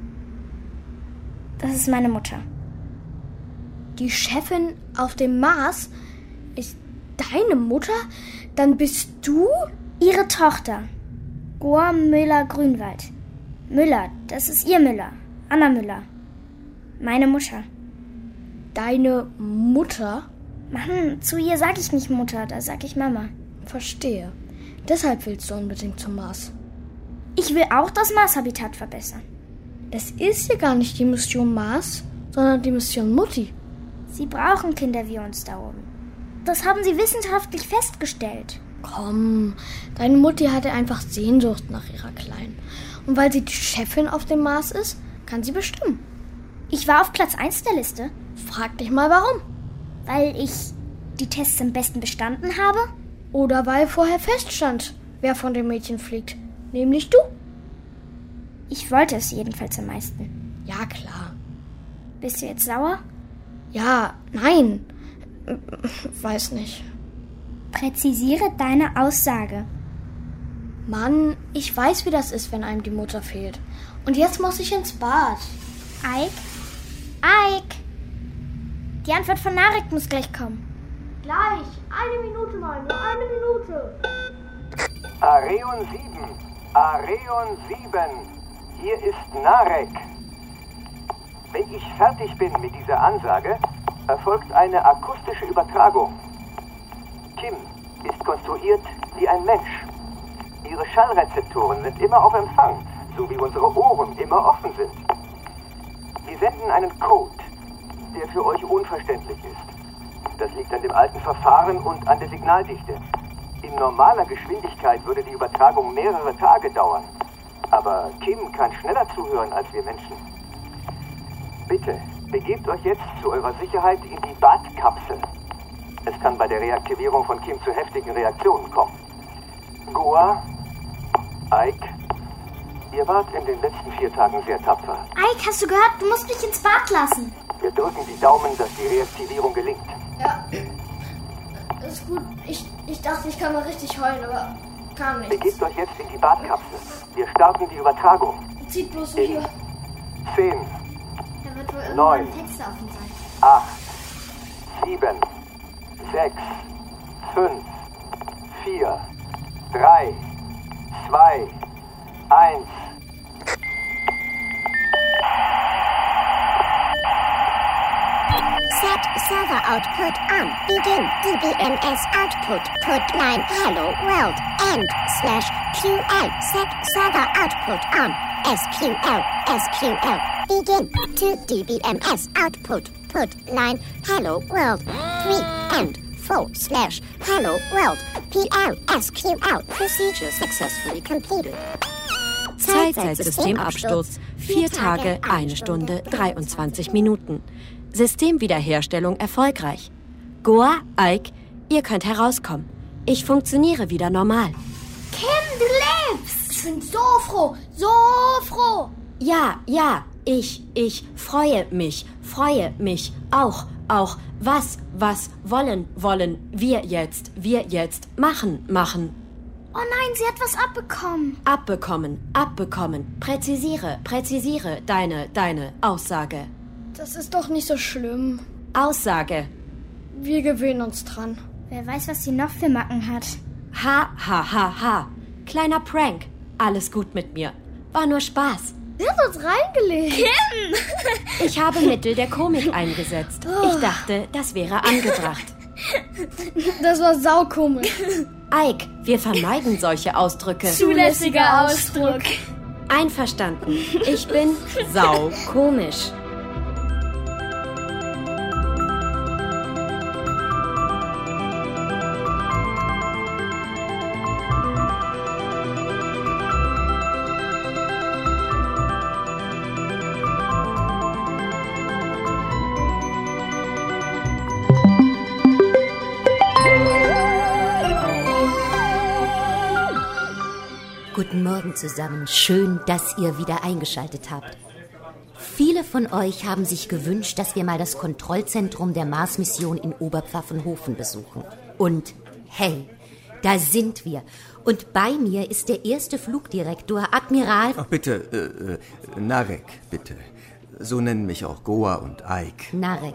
Speaker 14: Das ist meine Mutter.
Speaker 9: Die Chefin auf dem Mars ist deine Mutter? Dann bist du?
Speaker 14: Ihre Tochter. Goa Müller-Grünwald. Müller, das ist ihr Müller. Anna Müller. Meine Mutter.
Speaker 9: Deine Mutter?
Speaker 14: Mann, zu ihr sag ich nicht Mutter, da sag ich Mama.
Speaker 9: Verstehe. Deshalb willst du unbedingt zum Mars.
Speaker 14: Ich will auch das Mars-Habitat verbessern.
Speaker 9: Das ist ja gar nicht die Mission Mars, sondern die Mission Mutti.
Speaker 14: Sie brauchen Kinder wie uns da oben. Das haben sie wissenschaftlich festgestellt.
Speaker 9: Komm, deine Mutti hatte einfach Sehnsucht nach ihrer Kleinen. Und weil sie die Chefin auf dem Mars ist, kann sie bestimmen.
Speaker 14: Ich war auf Platz eins der Liste.
Speaker 9: Frag dich mal, warum.
Speaker 14: Weil ich die Tests am besten bestanden habe?
Speaker 9: Oder weil vorher feststand, wer von den Mädchen fliegt. Nämlich du.
Speaker 14: Ich wollte es jedenfalls am meisten.
Speaker 9: Ja, klar.
Speaker 14: Bist du jetzt sauer?
Speaker 9: Ja, nein. Weiß nicht.
Speaker 14: Präzisiere deine Aussage.
Speaker 9: Mann, ich weiß, wie das ist, wenn einem die Mutter fehlt. Und jetzt muss ich ins Bad.
Speaker 14: Ike? Ike? Die Antwort von Narek muss gleich kommen.
Speaker 9: Gleich. Eine Minute mal. Nur eine Minute.
Speaker 4: Areon sieben. Areon sieben. Hier ist Narek. Wenn ich fertig bin mit dieser Ansage, erfolgt eine akustische Übertragung. Kim ist konstruiert wie ein Mensch. Ihre Schallrezeptoren sind immer auf Empfang, so wie unsere Ohren immer offen sind. Wir senden einen Code, der für euch unverständlich ist. Das liegt an dem alten Verfahren und an der Signaldichte. In normaler Geschwindigkeit würde die Übertragung mehrere Tage dauern. Aber Kim kann schneller zuhören als wir Menschen. Bitte, begebt euch jetzt zu eurer Sicherheit in die Badkapsel. Es kann bei der Reaktivierung von Kim zu heftigen Reaktionen kommen. Goa, Ike, ihr wart in den letzten vier Tagen sehr tapfer.
Speaker 14: Ike, hast du gehört? Du musst mich ins Bad lassen.
Speaker 4: Wir drücken die Daumen, dass die Reaktivierung gelingt.
Speaker 9: Ja, ist gut. Ich, ich dachte, ich kann mal richtig heulen, aber kam nicht.
Speaker 4: Begebt euch jetzt in die Badkapsel. Wir starten die Übertragung.
Speaker 9: Zieht bloß so
Speaker 4: in
Speaker 9: hier.
Speaker 4: zehn,
Speaker 14: Da wird wohl
Speaker 4: neun,
Speaker 14: irgendwann Text offen sein.
Speaker 4: acht, sieben, sechs, fünf, vier, drei, zwei, eins.
Speaker 15: Set server output on. Begin D B M S output. Put line hello world. End slash Q L. Set server output on. S Q L. S Q L. Begin to D B M S output. Put line hello world. Three end. Four slash hello world. P L S Q L. Procedure successfully completed.
Speaker 7: Zeit seit Systemabsturz. Vier Tage, eine Stunde, dreiundzwanzig Minuten. Systemwiederherstellung erfolgreich. Goa, Ike, ihr könnt herauskommen. Ich funktioniere wieder normal.
Speaker 9: Kim, du lebst! Ich bin so froh, so froh!
Speaker 7: Ja, ja, ich, ich freue mich, freue mich auch, auch. Was, was wollen, wollen wir jetzt, wir jetzt machen, machen.
Speaker 14: Oh nein, sie hat was abbekommen.
Speaker 7: Abbekommen, abbekommen. Präzisiere, präzisiere deine, deine Aussage.
Speaker 9: Das ist doch nicht so schlimm.
Speaker 7: Aussage.
Speaker 9: Wir gewöhnen uns dran.
Speaker 14: Wer weiß, was sie noch für Macken hat.
Speaker 7: Ha, ha, ha, ha. Kleiner Prank. Alles gut mit mir. War nur Spaß.
Speaker 9: Sie hat uns reingelegt.
Speaker 14: Kim!
Speaker 7: Ich habe Mittel der Komik eingesetzt. Ich dachte, das wäre angebracht.
Speaker 9: Das war saukomisch.
Speaker 7: Ike, wir vermeiden solche Ausdrücke.
Speaker 9: Zulässiger Ausdruck.
Speaker 7: Einverstanden. Ich bin saukomisch.
Speaker 6: Guten Morgen zusammen. Schön, dass ihr wieder eingeschaltet habt. Viele von euch haben sich gewünscht, dass wir mal das Kontrollzentrum der Mars-Mission in Oberpfaffenhofen besuchen. Und hey, da sind wir. Und bei mir ist der erste Flugdirektor, Admiral...
Speaker 2: Ach, bitte, äh, Narek, bitte. So nennen mich auch Goa und Ike.
Speaker 6: Narek.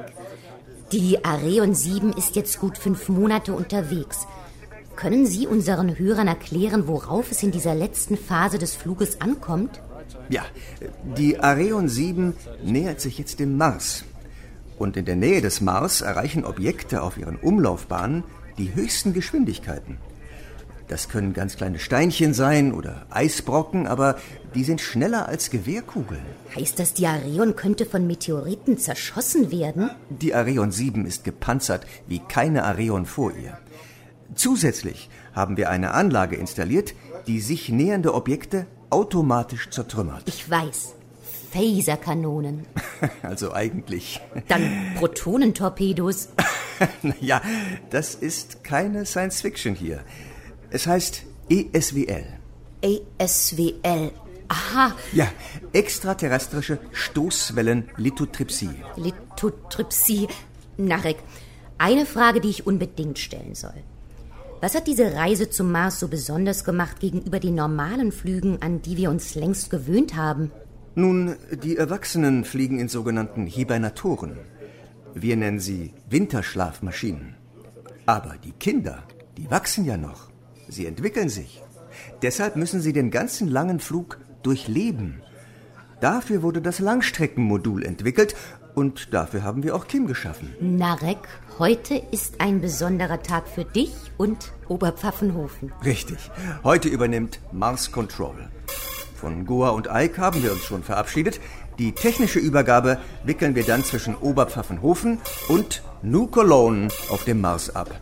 Speaker 6: Die Areon sieben ist jetzt gut fünf Monate unterwegs. Können Sie unseren Hörern erklären, worauf es in dieser letzten Phase des Fluges ankommt?
Speaker 2: Ja, die Areon sieben nähert sich jetzt dem Mars. Und in der Nähe des Mars erreichen Objekte auf ihren Umlaufbahnen die höchsten Geschwindigkeiten. Das können ganz kleine Steinchen sein oder Eisbrocken, aber die sind schneller als Gewehrkugeln.
Speaker 6: Heißt das, die Areon könnte von Meteoriten zerschossen werden?
Speaker 2: Die Areon sieben ist gepanzert wie keine Areon vor ihr. Zusätzlich haben wir eine Anlage installiert, die sich nähernde Objekte automatisch zertrümmert.
Speaker 6: Ich weiß. Phaserkanonen.
Speaker 2: Also eigentlich.
Speaker 6: Dann Protonentorpedos.
Speaker 2: Ja, das ist keine Science-Fiction hier. Es heißt E S W L.
Speaker 6: E S W L. Aha.
Speaker 2: Ja, extraterrestrische Stoßwellen-Lithotripsie.
Speaker 6: Lithotripsie. Narek, eine Frage, die ich unbedingt stellen soll. Was hat diese Reise zum Mars so besonders gemacht gegenüber den normalen Flügen, an die wir uns längst gewöhnt haben?
Speaker 2: Nun, die Erwachsenen fliegen in sogenannten Hibernatoren. Wir nennen sie Winterschlafmaschinen. Aber die Kinder, die wachsen ja noch. Sie entwickeln sich. Deshalb müssen sie den ganzen langen Flug durchleben. Dafür wurde das Langstreckenmodul entwickelt und dafür haben wir auch Kim geschaffen.
Speaker 6: Narek, heute ist ein besonderer Tag für dich und Oberpfaffenhofen.
Speaker 2: Richtig. Heute übernimmt Mars Control. Von Goa und Ike haben wir uns schon verabschiedet. Die technische Übergabe wickeln wir dann zwischen Oberpfaffenhofen und New Cologne auf dem Mars ab.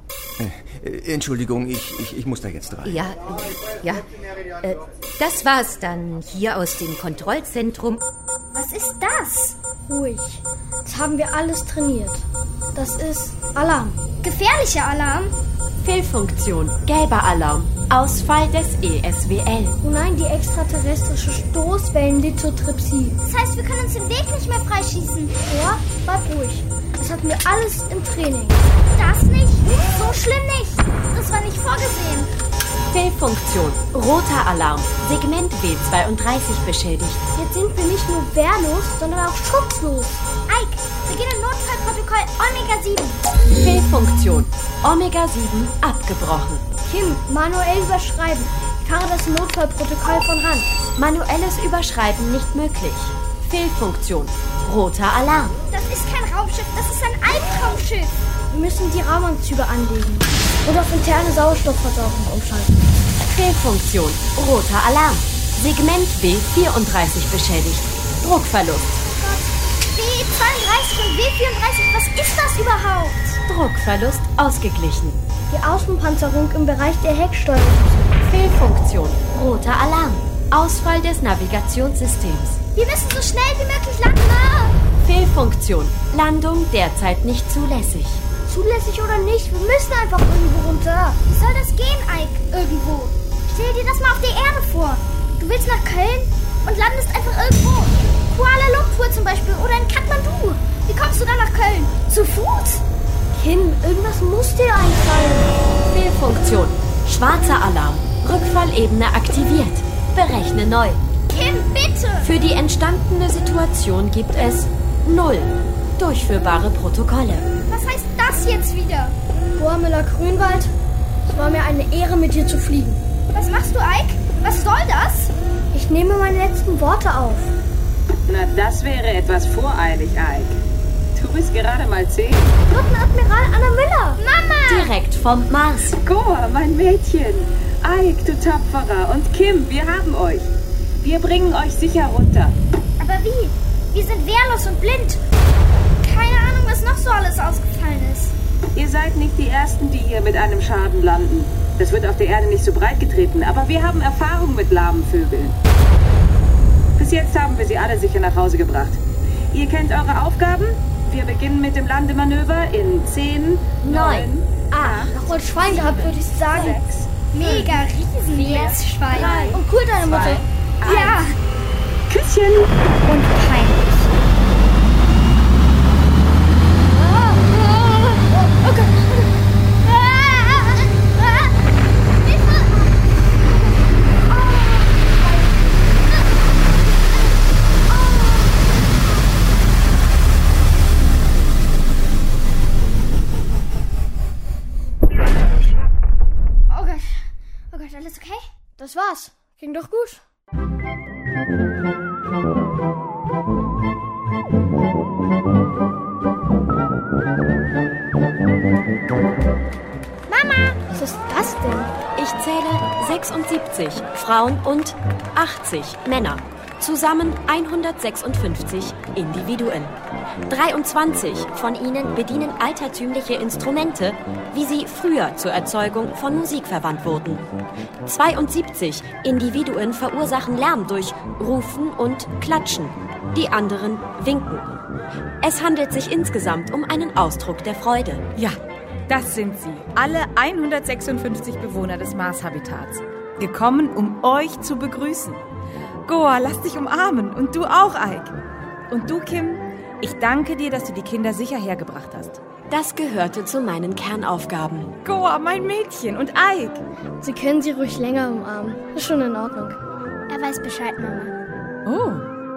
Speaker 2: Äh, Entschuldigung, ich, ich, ich muss da jetzt rein.
Speaker 6: Ja, ja. Äh, das war's dann hier aus dem Kontrollzentrum.
Speaker 8: Was ist das? Ruhig. Das haben wir alles trainiert. Das ist Alarm. Gefährlicher Alarm?
Speaker 7: Fehlfunktion. Gelber Alarm. Ausfall des E S W L.
Speaker 8: Oh nein, die extraterrestrische Stoßwellen-Lithotripsie.
Speaker 14: Das heißt, wir können uns den Weg nicht mehr freischießen.
Speaker 8: Ja, bleib ruhig. Das hatten wir alles im Training.
Speaker 14: Das nicht? So schlimm nicht. Das war nicht vorgesehen.
Speaker 7: Fehlfunktion. Roter Alarm. Segment W zweiunddreißig beschädigt.
Speaker 8: Jetzt sind wir nicht nur wehrlos, sondern auch schutzlos.
Speaker 14: Ike, beginne Notfallprotokoll Omega sieben.
Speaker 7: Fehlfunktion. Omega sieben abgebrochen.
Speaker 8: Kim, manuell überschreiben. Ich fahre das Notfallprotokoll von Hand.
Speaker 7: Manuelles Überschreiben nicht möglich. Fehlfunktion. Roter Alarm.
Speaker 14: Das ist kein Raumschiff, das ist ein Albtraumschiff.
Speaker 8: Wir müssen die Raumanzüge anlegen und auf interne Sauerstoffversorgung umschalten.
Speaker 7: Fehlfunktion. Roter Alarm. Segment W vierunddreißig beschädigt. Druckverlust.
Speaker 14: Gott, W zweiunddreißig und W vierunddreißig, was ist das überhaupt?
Speaker 7: Druckverlust ausgeglichen.
Speaker 8: Die Außenpanzerung im Bereich der Hecksteuerung.
Speaker 7: Fehlfunktion. Roter Alarm. Ausfall des Navigationssystems.
Speaker 14: Wir müssen so schnell wie möglich landen.
Speaker 7: Fehlfunktion. Landung derzeit nicht zulässig.
Speaker 8: Zulässig oder nicht, wir müssen einfach irgendwo runter.
Speaker 14: Wie soll das gehen, Ike? Irgendwo. Stell dir das mal auf der Erde vor. Du willst nach Köln und landest einfach irgendwo. Kuala Lumpur zum Beispiel oder in Kathmandu. Wie kommst du dann nach Köln? Zu Fuß?
Speaker 8: Kim, irgendwas muss dir einfallen.
Speaker 7: Fehlfunktion. Schwarzer Alarm. Rückfallebene aktiviert. Berechne neu.
Speaker 14: Kim, bitte!
Speaker 7: Für die entstandene Situation gibt es null durchführbare Protokolle.
Speaker 14: Was heißt das jetzt wieder?
Speaker 8: Goa Müller-Grünwald, es war mir eine Ehre, mit dir zu fliegen.
Speaker 14: Was machst du, Ike? Was soll das?
Speaker 8: Ich nehme meine letzten Worte auf.
Speaker 16: Na, das wäre etwas voreilig, Ike. Du bist gerade mal zehn.
Speaker 8: Flottenadmiral Anna Müller.
Speaker 14: Mama!
Speaker 7: Direkt vom Mars.
Speaker 16: Goa, mein Mädchen. Ike, du Tapferer. Und Kim, wir haben euch. Wir bringen euch sicher runter.
Speaker 14: Aber wie? Wir sind wehrlos und blind. Keine Ahnung, was noch so alles ausgefallen ist.
Speaker 16: Ihr seid nicht die Ersten, die hier mit einem Schaden landen. Das wird auf der Erde nicht so breit getreten, aber wir haben Erfahrung mit lahmen Vögeln. Bis jetzt haben wir sie alle sicher nach Hause gebracht. Ihr kennt eure Aufgaben? Wir beginnen mit dem Landemanöver in zehn, neun, acht,
Speaker 8: Nach wohl Schwein gehabt, würde ich sagen.
Speaker 16: sechs,
Speaker 14: Mega riesen Meeresschwein.
Speaker 9: drei,
Speaker 14: Und cool deine Mutter.
Speaker 9: zwei,
Speaker 14: Ja.
Speaker 16: Küsschen.
Speaker 14: Und peinlich. Oh Gott.
Speaker 8: Oh Gott. Oh Gott, alles okay?
Speaker 9: Das war's. Ging doch gut.
Speaker 8: Mama!
Speaker 9: Was ist das denn? Ich zähle sechsundsiebzig Frauen und achtzig Männer. Zusammen hundertsechsundfünfzig Individuen. dreiundzwanzig von ihnen bedienen altertümliche Instrumente, wie sie früher zur Erzeugung von Musik verwandt wurden. zweiundsiebzig Individuen verursachen Lärm durch Rufen und Klatschen. Die anderen winken. Es handelt sich insgesamt um einen Ausdruck der Freude.
Speaker 11: Ja, das sind sie. Alle hundertsechsundfünfzig Bewohner des Mars-Habitats. Gekommen, um euch zu begrüßen. Goa, lass dich umarmen. Und du auch, Ike. Und du, Kim, ich danke dir, dass du die Kinder sicher hergebracht hast.
Speaker 7: Das gehörte zu meinen Kernaufgaben.
Speaker 11: Goa, mein Mädchen. Und Ike.
Speaker 9: Sie können sie ruhig länger umarmen. Ist schon in Ordnung.
Speaker 8: Er weiß Bescheid, Mama.
Speaker 11: Oh.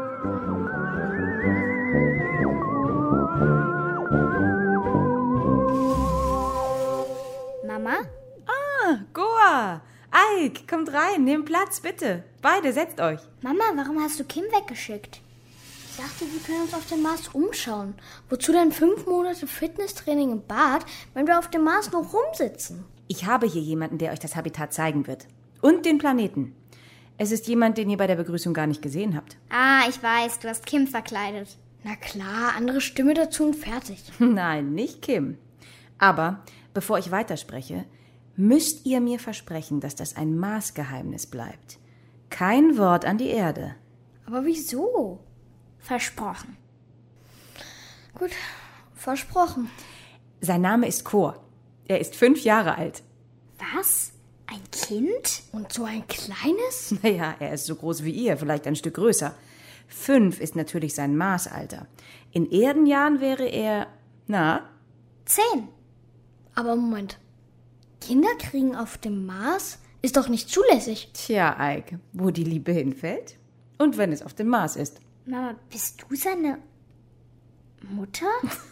Speaker 8: Mama?
Speaker 11: Ah, Goa. Ike, kommt rein, nehmt Platz, bitte. Beide, setzt euch.
Speaker 8: Mama, warum hast du Kim weggeschickt?
Speaker 9: Ich dachte, wir können uns auf dem Mars umschauen. Wozu denn fünf Monate Fitnesstraining im Bad, wenn wir auf dem Mars nur rumsitzen?
Speaker 11: Ich habe hier jemanden, der euch das Habitat zeigen wird. Und den Planeten. Es ist jemand, den ihr bei der Begrüßung gar nicht gesehen habt.
Speaker 8: Ah, ich weiß, du hast Kim verkleidet.
Speaker 9: Na klar, andere Stimme dazu und fertig.
Speaker 11: Nein, nicht Kim. Aber bevor ich weiterspreche, müsst ihr mir versprechen, dass das ein Mars-Geheimnis bleibt. Kein Wort an die Erde.
Speaker 9: Aber wieso?
Speaker 8: Versprochen.
Speaker 9: Gut, versprochen.
Speaker 11: Sein Name ist Kor. Er ist fünf Jahre alt.
Speaker 8: Was? Ein Kind?
Speaker 9: Und so ein kleines?
Speaker 11: Naja, er ist so groß wie ihr, vielleicht ein Stück größer. Fünf ist natürlich sein Marsalter. In Erdenjahren wäre er, na?
Speaker 8: Zehn.
Speaker 9: Aber Moment. Kinder kriegen auf dem Mars? Ist doch nicht zulässig.
Speaker 11: Tja, Ike, wo die Liebe hinfällt? Und wenn es auf dem Mars ist.
Speaker 8: Mama, bist du seine Mutter?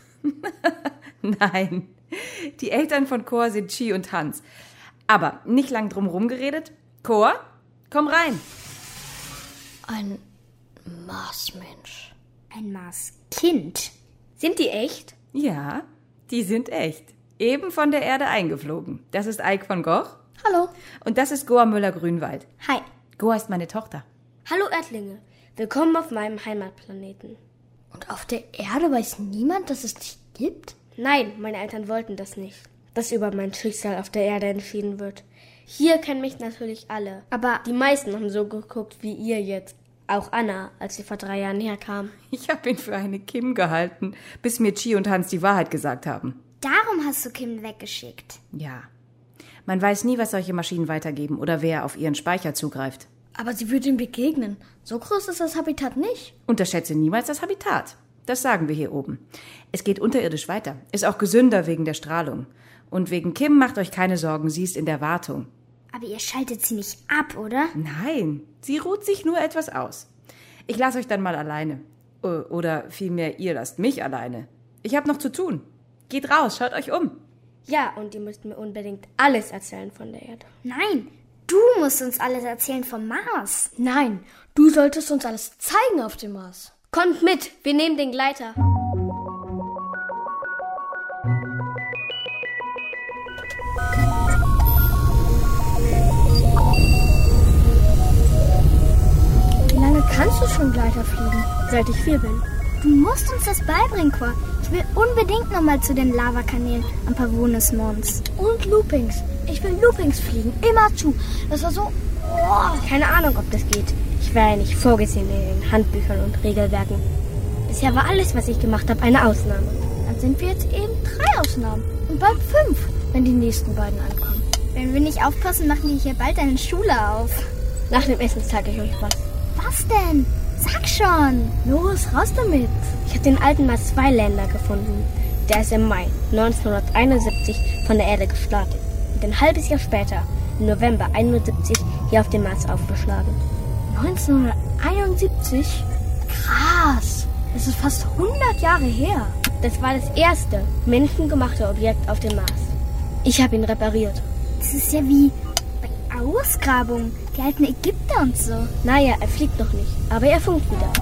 Speaker 11: Nein, die Eltern von Kor sind Chi und Hans. Aber nicht lang drum rumgeredet. Kor, komm rein.
Speaker 9: Ein Marsmensch.
Speaker 8: Ein Marskind.
Speaker 9: Sind die echt?
Speaker 11: Ja, die sind echt. Eben von der Erde eingeflogen. Das ist Ike von Goch.
Speaker 9: Hallo.
Speaker 11: Und das ist Goa Müller-Grünwald.
Speaker 8: Hi.
Speaker 11: Goa ist meine Tochter.
Speaker 17: Hallo Erdlinge. Willkommen auf meinem Heimatplaneten.
Speaker 9: Und auf der Erde weiß niemand, dass es dich gibt?
Speaker 17: Nein, meine Eltern wollten das nicht, dass über mein Schicksal auf der Erde entschieden wird. Hier kennen mich natürlich alle, aber die meisten haben so geguckt wie ihr jetzt. Auch Anna, als sie vor drei Jahren herkam.
Speaker 11: Ich habe ihn für eine Kim gehalten, bis mir Chi und Hans die Wahrheit gesagt haben.
Speaker 8: Darum hast du Kim weggeschickt.
Speaker 11: Ja. Man weiß nie, was solche Maschinen weitergeben oder wer auf ihren Speicher zugreift.
Speaker 9: Aber sie wird ihm begegnen. So groß ist das Habitat nicht.
Speaker 11: Unterschätze niemals das Habitat. Das sagen wir hier oben. Es geht unterirdisch weiter. Ist auch gesünder wegen der Strahlung. Und wegen Kim macht euch keine Sorgen, sie ist in der Wartung.
Speaker 8: Aber ihr schaltet sie nicht ab, oder?
Speaker 11: Nein, sie ruht sich nur etwas aus. Ich lasse euch dann mal alleine. Oder vielmehr, ihr lasst mich alleine. Ich habe noch zu tun. Geht raus, schaut euch um.
Speaker 17: Ja, und ihr müsst mir unbedingt alles erzählen von der Erde.
Speaker 8: Nein, du musst uns alles erzählen vom Mars.
Speaker 9: Nein, du solltest uns alles zeigen auf dem Mars.
Speaker 17: Kommt mit, wir nehmen den Gleiter.
Speaker 9: Wie lange kannst du schon Gleiter fliegen?
Speaker 17: Seit ich vier bin.
Speaker 8: Du musst uns das beibringen, Kor. Ich will unbedingt nochmal zu den Lavakanälen am Pavonis Mons.
Speaker 9: Und Loopings. Ich will Loopings fliegen. Immerzu. Das war so...
Speaker 17: Oh. Keine Ahnung, ob das geht. Ich war ja nicht vorgesehen in den Handbüchern und Regelwerken. Bisher war alles, was ich gemacht habe, eine Ausnahme.
Speaker 9: Dann sind wir jetzt eben drei Ausnahmen. Und bald fünf, wenn die nächsten beiden ankommen.
Speaker 14: Wenn wir nicht aufpassen, machen die hier bald eine Schule auf.
Speaker 17: Nach dem Essen zeige ich euch was.
Speaker 14: Was denn? Sag schon. Los, raus damit.
Speaker 17: Ich habe den alten Mars zwei Länder gefunden. Der ist im Mai neunzehnhunderteinundsiebzig von der Erde gestartet. Und ein halbes Jahr später, im November einundsiebzig, hier auf dem Mars aufgeschlagen.
Speaker 14: neunzehnhunderteinundsiebzig? Krass. Das ist fast hundert Jahre her.
Speaker 17: Das war das erste menschengemachte Objekt auf dem Mars. Ich habe ihn repariert.
Speaker 14: Das ist ja wie bei Ausgrabungen. Die alten Ägypter und so.
Speaker 17: Naja, er fliegt noch nicht, aber er funkt wieder.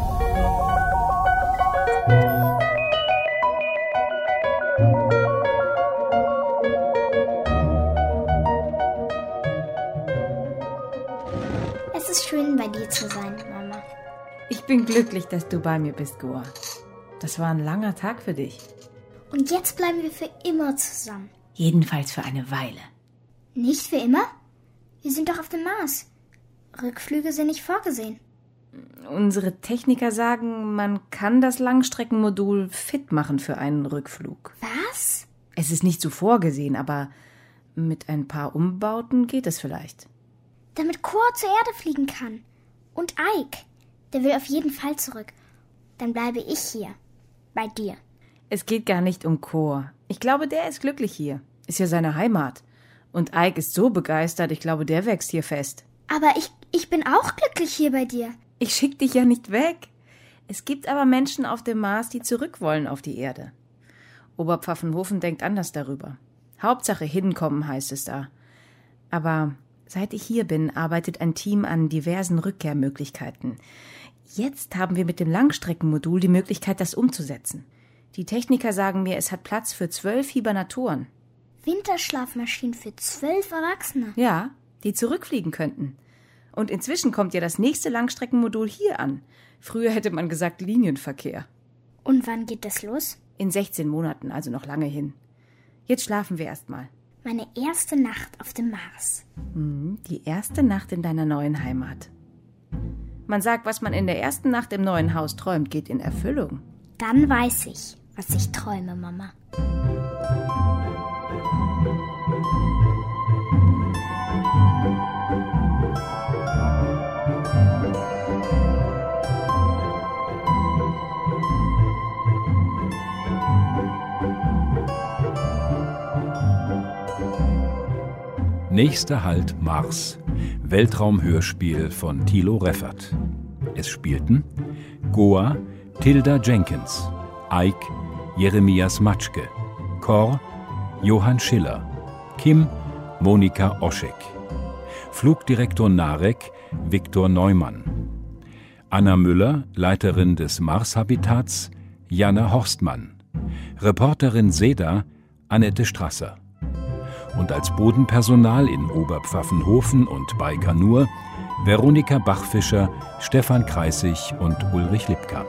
Speaker 14: Es ist schön, bei dir zu sein, Mama.
Speaker 11: Ich bin glücklich, dass du bei mir bist, Goa. Das war ein langer Tag für dich.
Speaker 14: Und jetzt bleiben wir für immer zusammen.
Speaker 11: Jedenfalls für eine Weile.
Speaker 14: Nicht für immer? Wir sind doch auf dem Mars. Rückflüge sind nicht vorgesehen.
Speaker 11: Unsere Techniker sagen, man kann das Langstreckenmodul fit machen für einen Rückflug.
Speaker 14: Was?
Speaker 11: Es ist nicht so vorgesehen, aber mit ein paar Umbauten geht es vielleicht.
Speaker 14: Damit Cor zur Erde fliegen kann. Und Ike, der will auf jeden Fall zurück. Dann bleibe ich hier. Bei dir.
Speaker 11: Es geht gar nicht um Cor. Ich glaube, der ist glücklich hier. Ist ja seine Heimat. Und Ike ist so begeistert, ich glaube, der wächst hier fest.
Speaker 14: Aber ich, ich bin auch glücklich hier bei dir.
Speaker 11: Ich schick dich ja nicht weg. Es gibt aber Menschen auf dem Mars, die zurück wollen auf die Erde. Oberpfaffenhofen denkt anders darüber. Hauptsache hinkommen, heißt es da. Aber seit ich hier bin, arbeitet ein Team an diversen Rückkehrmöglichkeiten. Jetzt haben wir mit dem Langstreckenmodul die Möglichkeit, das umzusetzen. Die Techniker sagen mir, es hat Platz für zwölf Hibernatoren.
Speaker 14: Winterschlafmaschinen für zwölf Erwachsene?
Speaker 11: Ja, die zurückfliegen könnten. Und inzwischen kommt ja das nächste Langstreckenmodul hier an. Früher hätte man gesagt Linienverkehr.
Speaker 14: Und wann geht das los?
Speaker 11: In sechzehn Monaten, also noch lange hin. Jetzt schlafen wir erst mal.
Speaker 14: Meine erste Nacht auf dem Mars.
Speaker 11: Hm, die erste Nacht in deiner neuen Heimat. Man sagt, was man in der ersten Nacht im neuen Haus träumt, geht in Erfüllung.
Speaker 14: Dann weiß ich, was ich träume, Mama.
Speaker 1: Nächster Halt Mars. Weltraumhörspiel von Thilo Reffert. Es spielten Goa, Tilda Jenkins, Ike, Jeremias Matschke, Cor, Johann Schiller, Kim, Monika Oschek, Flugdirektor Narek, Viktor Neumann, Anna Müller, Leiterin des Mars-Habitats, Jana Horstmann, Reporterin Seda, Annette Strasser. Und als Bodenpersonal in Oberpfaffenhofen und Baikonur Veronika Bachfischer, Stefan Kreissig und Ulrich Lipka.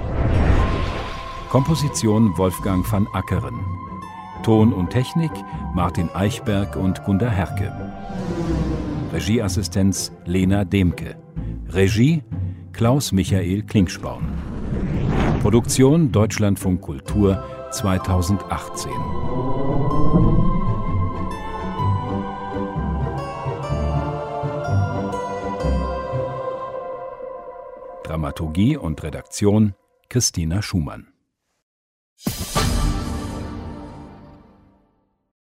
Speaker 1: Komposition Wolfgang van Ackeren. Ton und Technik Martin Eichberg und Gunda Herke. Regieassistenz Lena Demke. Regie Klaus Michael Klingsporn. Produktion Deutschlandfunk Kultur zweitausendachtzehn. Dramaturgie und Redaktion Christina Schumann.